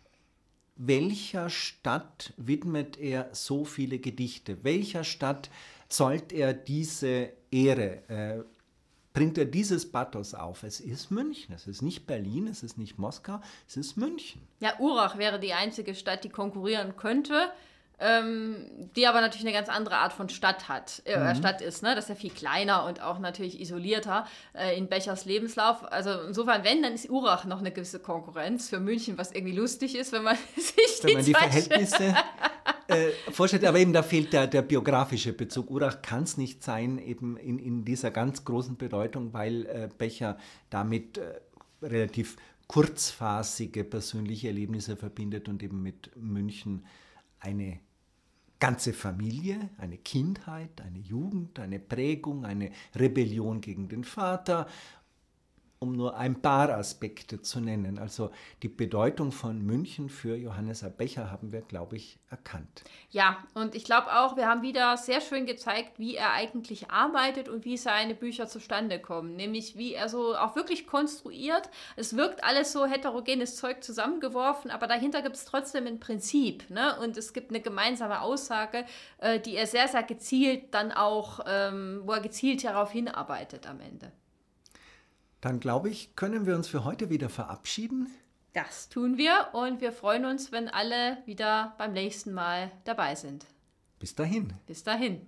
Welcher Stadt widmet er so viele Gedichte? Welcher Stadt zollt er diese Ehre? Bringt er dieses Pathos auf? Es ist München, es ist nicht Berlin, es ist nicht Moskau, es ist München. Ja, Urach wäre die einzige Stadt, die konkurrieren könnte, ähm, die aber natürlich eine ganz andere Art von Stadt hat, äh, mhm. Stadt ist, ne? Das ist ja viel kleiner und auch natürlich isolierter äh, in Bechers Lebenslauf. Also insofern, wenn, dann ist Urach noch eine gewisse Konkurrenz für München, was irgendwie lustig ist, wenn man sich wenn die, man die Verhältnisse äh, vorstellt. Aber eben da fehlt der, der biografische Bezug. Urach kann es nicht sein, eben in, in dieser ganz großen Bedeutung, weil äh, Becher damit äh, relativ kurzphasige persönliche Erlebnisse verbindet und eben mit München eine ganze Familie, eine Kindheit, eine Jugend, eine Prägung, eine Rebellion gegen den Vater, um nur ein paar Aspekte zu nennen. Also die Bedeutung von München für Johannes A. Becher haben wir, glaube ich, erkannt. Ja, und ich glaube auch, wir haben wieder sehr schön gezeigt, wie er eigentlich arbeitet und wie seine Bücher zustande kommen. Nämlich wie er so auch wirklich konstruiert. Es wirkt alles so heterogenes Zeug zusammengeworfen, aber dahinter gibt es trotzdem ein Prinzip. Ne? Und es gibt eine gemeinsame Aussage, äh, die er sehr, sehr gezielt dann auch, ähm, wo er gezielt darauf hinarbeitet am Ende. Dann glaube ich, können wir uns für heute wieder verabschieden. Das tun wir und wir freuen uns, wenn alle wieder beim nächsten Mal dabei sind. Bis dahin. Bis dahin.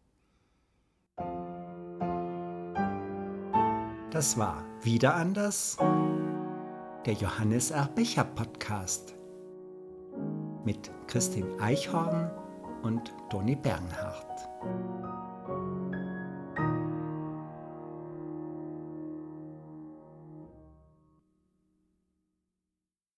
Das war Wieder anders, der Johannes R. Becher Podcast mit Christine Eichhorn und Toni Bernhardt.